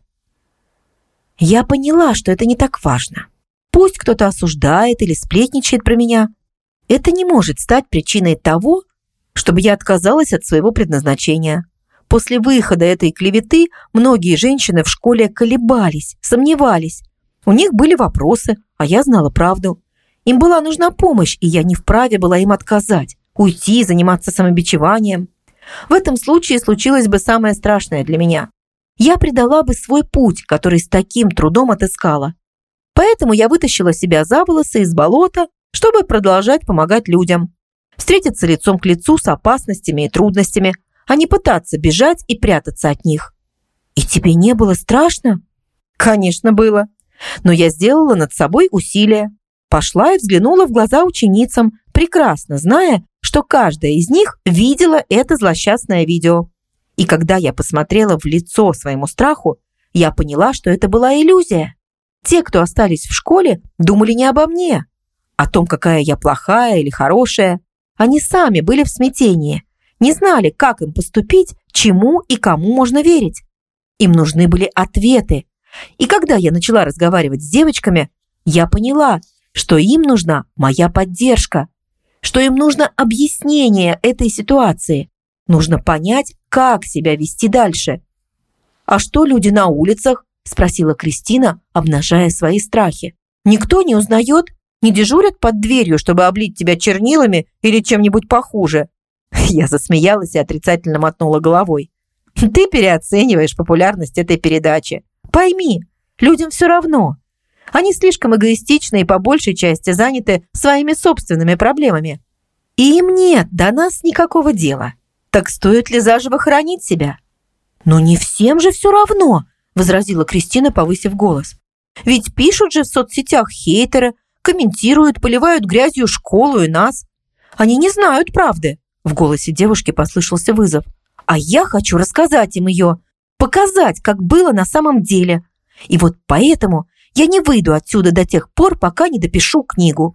Speaker 1: Я поняла, что это не так важно. Пусть кто-то осуждает или сплетничает про меня. Это не может стать причиной того, чтобы я отказалась от своего предназначения. После выхода этой клеветы многие женщины в школе колебались, сомневались. У них были вопросы, а я знала правду. Им была нужна помощь, и я не вправе была им отказать, уйти, заниматься самобичеванием. В этом случае случилось бы самое страшное для меня. Я предала бы свой путь, который с таким трудом отыскала. Поэтому я вытащила себя за волосы из болота, чтобы продолжать помогать людям. Встретиться лицом к лицу с опасностями и трудностями, а не пытаться бежать и прятаться от них. «И тебе не было страшно?» «Конечно, было. Но я сделала над собой усилие. Пошла и взглянула в глаза ученицам, прекрасно зная, что каждая из них видела это злосчастное видео. И когда я посмотрела в лицо своему страху, я поняла, что это была иллюзия. Те, кто остались в школе, думали не обо мне, о том, какая я плохая или хорошая. Они сами были в смятении, не знали, как им поступить, чему и кому можно верить. Им нужны были ответы. И когда я начала разговаривать с девочками, я поняла, что им нужна моя поддержка, что им нужно объяснение этой ситуации. Нужно понять, как себя вести дальше. «А что люди на улицах?» – спросила Кристина, обнажая свои страхи. «Никто не узнает? Не дежурят под дверью, чтобы облить тебя чернилами или чем-нибудь похуже?» Я засмеялась и отрицательно мотнула головой. «Ты переоцениваешь популярность этой передачи. Пойми, людям все равно. Они слишком эгоистичны и по большей части заняты своими собственными проблемами. И им нет до нас никакого дела. Так стоит ли заживо хоронить себя?» «Но не всем же все равно», – возразила Кристина, повысив голос. «Ведь пишут же в соцсетях хейтеры, комментируют, поливают грязью школу и нас. Они не знают правды». В голосе девушки послышался вызов. «А я хочу рассказать им ее, показать, как было на самом деле. И вот поэтому я не выйду отсюда до тех пор, пока не допишу книгу».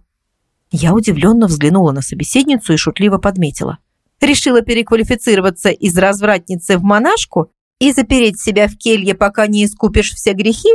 Speaker 1: Я удивленно взглянула на собеседницу и шутливо подметила. «Решила переквалифицироваться из развратницы в монашку и запереть себя в келье, пока не искупишь все грехи?»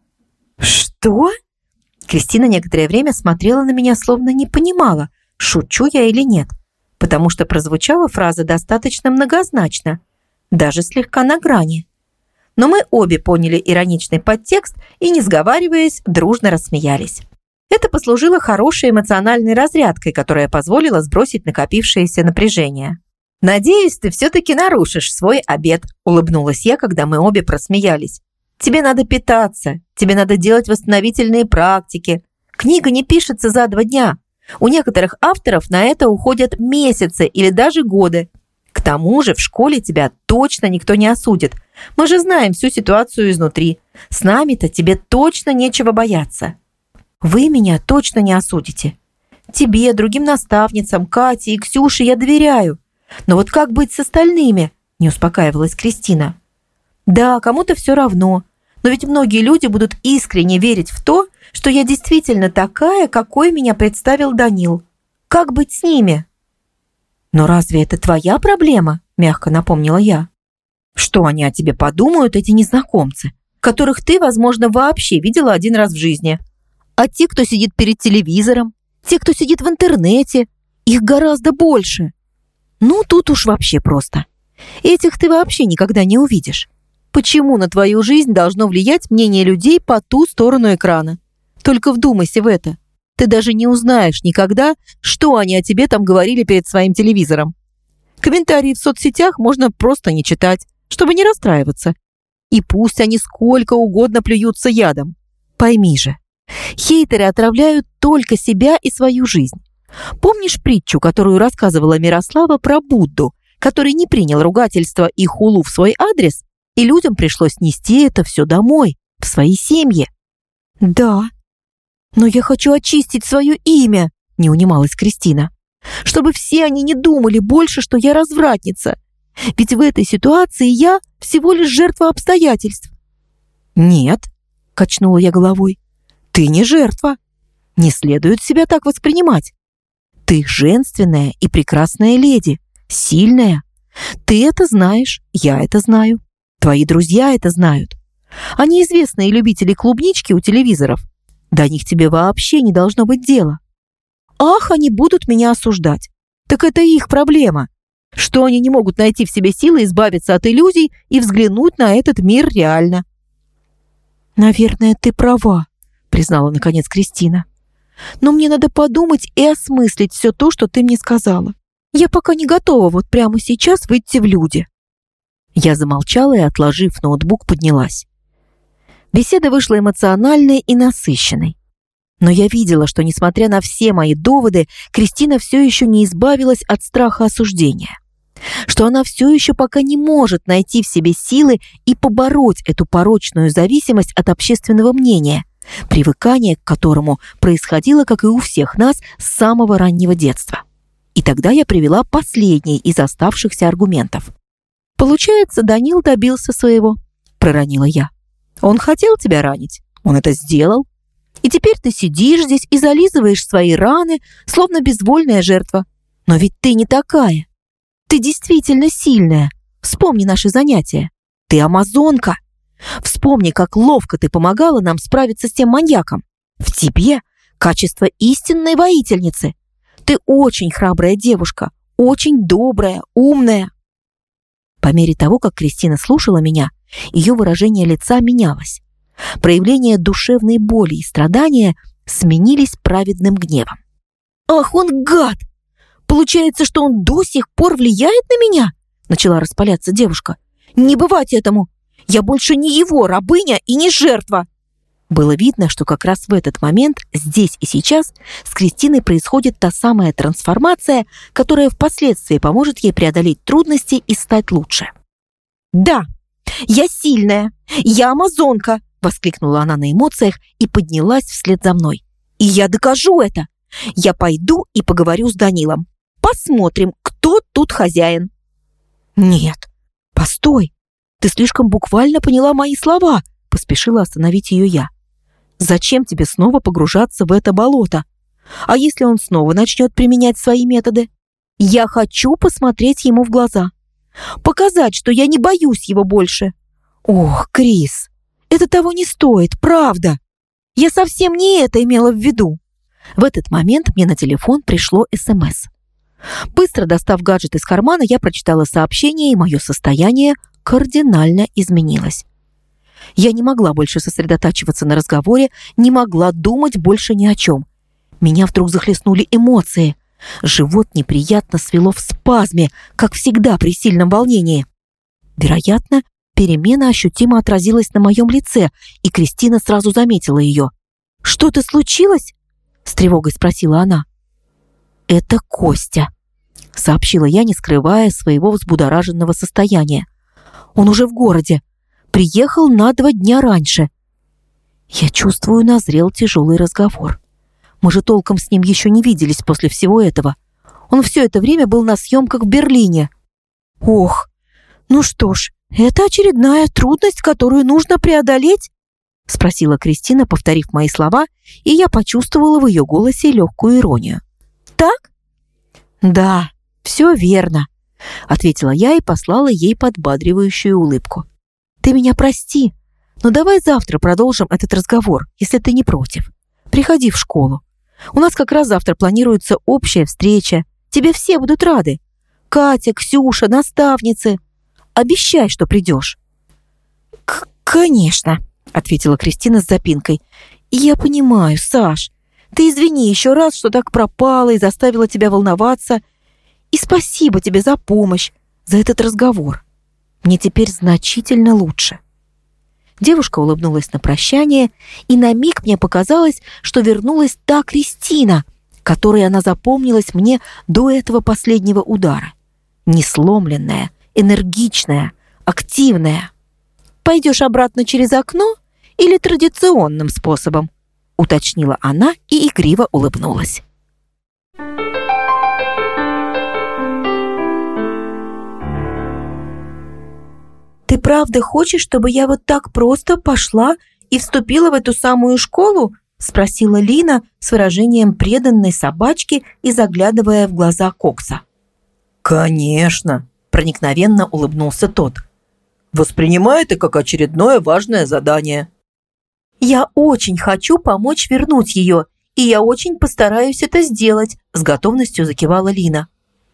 Speaker 1: «Что?» Кристина некоторое время смотрела на меня, словно не понимала, шучу я или нет, потому что прозвучала фраза достаточно многозначно, даже слегка на грани. Но мы обе поняли ироничный подтекст и, не сговариваясь, дружно рассмеялись. Это послужило хорошей эмоциональной разрядкой, которая позволила сбросить накопившееся напряжение. «Надеюсь, ты все-таки нарушишь свой обет», – улыбнулась я, когда мы обе просмеялись. «Тебе надо питаться, тебе надо делать восстановительные практики.
Speaker 3: Книга не пишется за 2 дня. У некоторых авторов на это уходят месяцы или даже годы. К тому же в школе тебя точно никто не осудит. Мы же знаем всю ситуацию изнутри. С нами-то тебе точно нечего бояться. Вы меня точно не осудите. Тебе, другим наставницам, Кате и Ксюше я доверяю. Но вот как быть с остальными? Не успокаивалась Кристина. Да, кому-то все равно. Но ведь многие люди будут искренне верить в то, что я действительно такая, какой меня представил Данил. Как быть с ними? Но разве это твоя проблема? Мягко напомнила я. Что они о тебе подумают, эти незнакомцы, которых ты, возможно, вообще видела 1 раз в жизни? А те, кто сидит перед телевизором, те, кто сидит в интернете, их гораздо больше. Ну, тут уж вообще просто. Этих ты вообще никогда не увидишь. Почему на твою жизнь должно влиять мнение людей по ту сторону экрана? Только вдумайся в это. Ты даже не узнаешь никогда, что они о тебе там говорили перед своим телевизором. Комментарии в соцсетях можно просто не читать, чтобы не расстраиваться. И пусть они сколько угодно плюются ядом. Пойми же, хейтеры отравляют только себя и свою жизнь. Помнишь притчу, которую рассказывала Мирослава про Будду, который не принял ругательства и хулу в свой адрес, и людям пришлось нести это все домой, в свои семьи? Да, но я хочу очистить свое имя, не унималась Кристина, чтобы все они не думали больше, что я развратница. Ведь в этой ситуации я всего лишь жертва обстоятельств. Нет, качнула я головой, ты не жертва. Не следует себя так воспринимать. Ты женственная и прекрасная леди, сильная. Ты это знаешь, я это знаю. Твои друзья это знают. А неизвестные любители клубнички у телевизоров, до них тебе вообще не должно быть дела. Ах, они будут меня осуждать. Так это их проблема. Что они не могут найти в себе силы избавиться от иллюзий и взглянуть на этот мир реально. Наверное, ты права, признала наконец Кристина. Но мне надо подумать и осмыслить все то, что ты мне сказала. Я пока не готова вот прямо сейчас выйти в люди. Я замолчала и, отложив ноутбук, поднялась. Беседа вышла эмоциональной и насыщенной. Но я видела, что, несмотря на все мои доводы, Кристина все еще не избавилась от страха осуждения. Что она все еще пока не может найти в себе силы и побороть эту порочную зависимость от общественного мнения, привыкание к которому происходило, как и у всех нас, с самого раннего детства. И тогда я привела последний из оставшихся аргументов. «Получается, Данил добился своего», — проронила я. «Он хотел тебя ранить, он это сделал. И теперь ты сидишь здесь и зализываешь свои раны, словно безвольная жертва. Но ведь ты не такая. Ты действительно сильная. Вспомни наши занятия. Ты амазонка. Вспомни, как ловко ты помогала нам справиться с тем маньяком. В тебе качество истинной воительницы. Ты очень храбрая девушка, очень добрая, умная». По мере того, как Кристина слушала меня, ее выражение лица менялось. Проявления душевной боли и страдания сменились праведным гневом. «Ах, он гад! Получается, что он до сих пор влияет на меня?» Начала распаляться девушка. «Не бывать этому! Я больше не его рабыня и не жертва!» Было видно, что как раз в этот момент, здесь и сейчас, с Кристиной происходит та самая трансформация, которая впоследствии поможет ей преодолеть трудности и стать лучше. «Да, я сильная, я амазонка!» — воскликнула она на эмоциях и поднялась вслед за мной. «И я докажу это! Я пойду и поговорю с Данилом. Посмотрим, кто тут хозяин!» «Нет, постой! Ты слишком буквально поняла мои слова!» — поспешила остановить ее я. «Зачем тебе снова погружаться в это болото? А если он снова начнет применять свои методы? Я хочу посмотреть ему в глаза. Показать, что я не боюсь его больше. Ох, Крис, это того не стоит, правда. Я совсем не это имела в виду». В этот момент мне на телефон пришло СМС. Быстро достав гаджет из кармана, я прочитала сообщение, и мое состояние кардинально изменилось. Я не могла больше сосредотачиваться на разговоре, не могла думать больше ни о чем. Меня вдруг захлестнули эмоции. Живот неприятно свело в спазме, как всегда при сильном волнении. Вероятно, перемена ощутимо отразилась на моем лице, и Кристина сразу заметила ее. «Что-то случилось?» с тревогой спросила она. «Это Костя», — сообщила я, не скрывая своего взбудораженного состояния. «Он уже в городе. Приехал на 2 дня раньше». Я чувствую, назрел тяжелый разговор. Мы же толком с ним еще не виделись после всего этого. Он все это время был на съемках в Берлине. «Ох, ну что ж, это очередная трудность, которую нужно преодолеть?» — спросила Кристина, повторив мои слова, и я почувствовала в ее голосе легкую иронию. «Так?» «Да, все верно», — ответила я и послала ей подбадривающую улыбку. «Ты меня прости, но давай завтра продолжим этот разговор, если ты не против. Приходи в школу. У нас как раз завтра планируется общая встреча. Тебе все будут рады. Катя, Ксюша, наставницы. Обещай, что придешь». «Конечно», — ответила Кристина с запинкой. «Я понимаю, Саш. Ты извини еще раз, что так пропала и заставила тебя волноваться. И спасибо тебе за помощь, за этот разговор. Мне теперь значительно лучше». Девушка улыбнулась на прощание, и на миг мне показалось, что вернулась та Кристина, которой она запомнилась мне до этого последнего удара. Несломленная, энергичная, активная. «Пойдешь обратно через окно или традиционным способом?» — уточнила она и игриво улыбнулась. «Ты правда хочешь, чтобы я вот так просто пошла и вступила в эту самую школу?» — спросила Лина с выражением преданной собачки и заглядывая в глаза Кокса.
Speaker 1: «Конечно!» – проникновенно улыбнулся тот. «Воспринимай это как очередное важное задание».
Speaker 3: «Я очень хочу помочь вернуть ее, и я очень постараюсь это сделать», – с готовностью закивала Лина.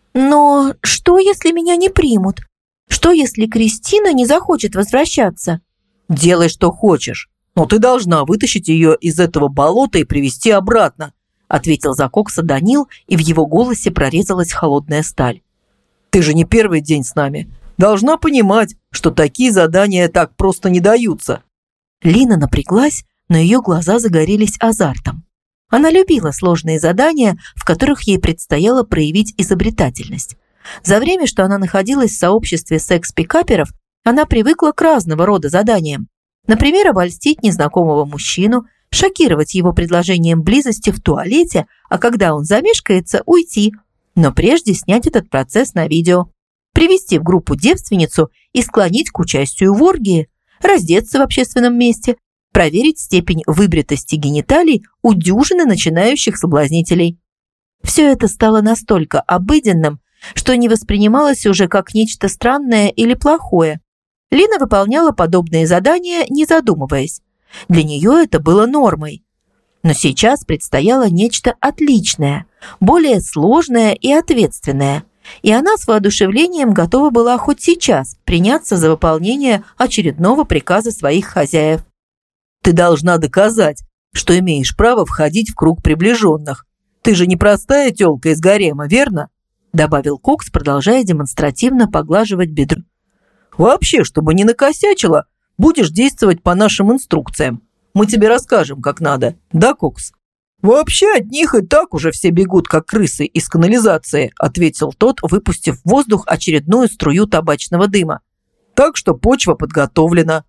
Speaker 3: «Но что, если меня не примут? Что, если Кристина не захочет возвращаться?»
Speaker 1: «Делай, что хочешь, но ты должна вытащить ее из этого болота и привести обратно», – ответил за Кокса Данил, и в его голосе прорезалась холодная сталь. «Ты же не первый день с нами. Должна понимать, что такие задания так просто не даются».
Speaker 3: Лина напряглась, но ее глаза загорелись азартом. Она любила сложные задания, в которых ей предстояло проявить изобретательность. За время, что она находилась в сообществе секс-пикаперов, она привыкла к разного рода заданиям. Например, обольстить незнакомого мужчину, шокировать его предложением близости в туалете, а когда он замешкается, уйти. Но прежде снять этот процесс на видео. Привести в группу девственницу и склонить к участию в оргии. Раздеться в общественном месте. Проверить степень выбритости гениталий у дюжины начинающих соблазнителей. Все это стало настолько обыденным, что не воспринималось уже как нечто странное или плохое. Лина выполняла подобные задания, не задумываясь. Для нее это было нормой. Но сейчас предстояло нечто отличное, более сложное и ответственное. И она с воодушевлением готова была хоть сейчас приняться за выполнение очередного приказа своих хозяев.
Speaker 1: «Ты должна доказать, что имеешь право входить в круг приближенных. Ты же не простая тёлка из гарема, верно?» добавил Кокс, продолжая демонстративно поглаживать бедро. «Вообще, чтобы не накосячила, будешь действовать по нашим инструкциям. Мы тебе расскажем, как надо. Да, Кокс?» «Вообще от них и так уже все бегут, как крысы из канализации», ответил тот, выпустив в воздух очередную струю табачного дыма. «Так что почва подготовлена».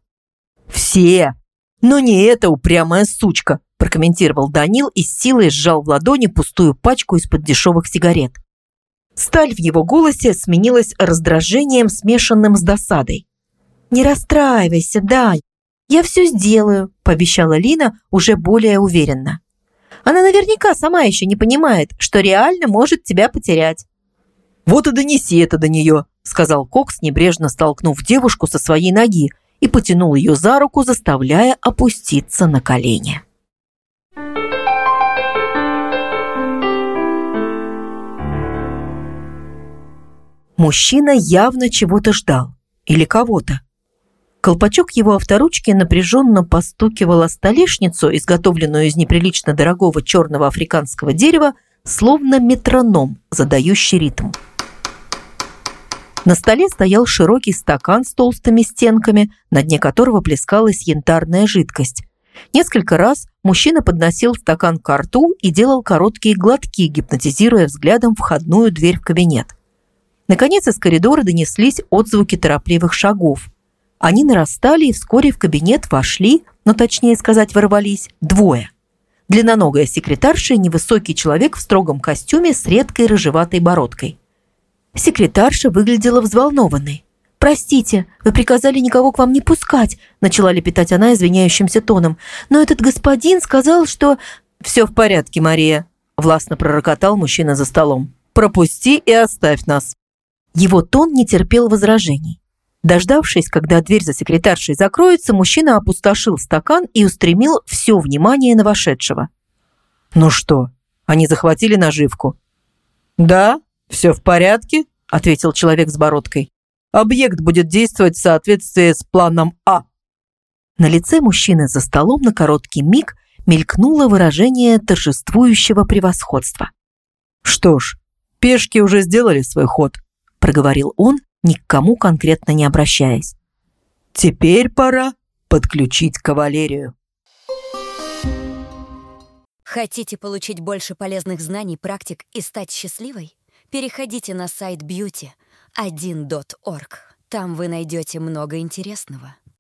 Speaker 1: «Все, но не эта упрямая сучка», прокомментировал Данил и с силой сжал в ладони пустую пачку из-под дешевых сигарет. Сталь в его голосе сменилась раздражением, смешанным с досадой. «Не расстраивайся, Дань, я все сделаю», пообещала Лина уже более уверенно. «Она наверняка сама еще не понимает, что реально может тебя потерять». «Вот и донеси это до нее», сказал Кокс, небрежно столкнув девушку со своей ноги и потянул ее за руку, заставляя опуститься на колени. Мужчина явно чего-то ждал. Или кого-то. Колпачок его авторучки напряженно постукивал о столешницу, изготовленную из неприлично дорогого черного африканского дерева, словно метроном, задающий ритм. На столе стоял широкий стакан с толстыми стенками, на дне которого плескалась янтарная жидкость.
Speaker 3: Несколько раз мужчина подносил стакан к рту и делал короткие глотки, гипнотизируя взглядом входную дверь в кабинет. Наконец из коридора донеслись отзвуки торопливых шагов. Они нарастали, и вскоре в кабинет вошли, но точнее сказать ворвались, двое. Длинноногая секретарша и невысокий человек в строгом костюме с редкой рыжеватой бородкой. Секретарша выглядела взволнованной. «Простите, вы приказали никого к вам не пускать», – начала лепетать она извиняющимся тоном. «Но этот господин сказал, что...» «Все в порядке, Мария», – властно пророкотал мужчина за столом. «Пропусти и оставь нас». Его тон не терпел возражений. Дождавшись, когда дверь за секретаршей закроется, мужчина опустошил стакан и устремил все внимание на вошедшего. «Ну что, они захватили наживку?» «Да, все в порядке», – ответил человек с бородкой. «Объект будет действовать в соответствии с планом А». На лице мужчины за столом на короткий миг мелькнуло выражение торжествующего превосходства. «Что ж, пешки уже сделали свой ход», – проговорил он, ни к кому конкретно не обращаясь. «Теперь пора подключить кавалерию».
Speaker 4: Хотите получить больше полезных знаний, практик и стать счастливой? Переходите на сайт beauty1.org. Там вы найдете много интересного.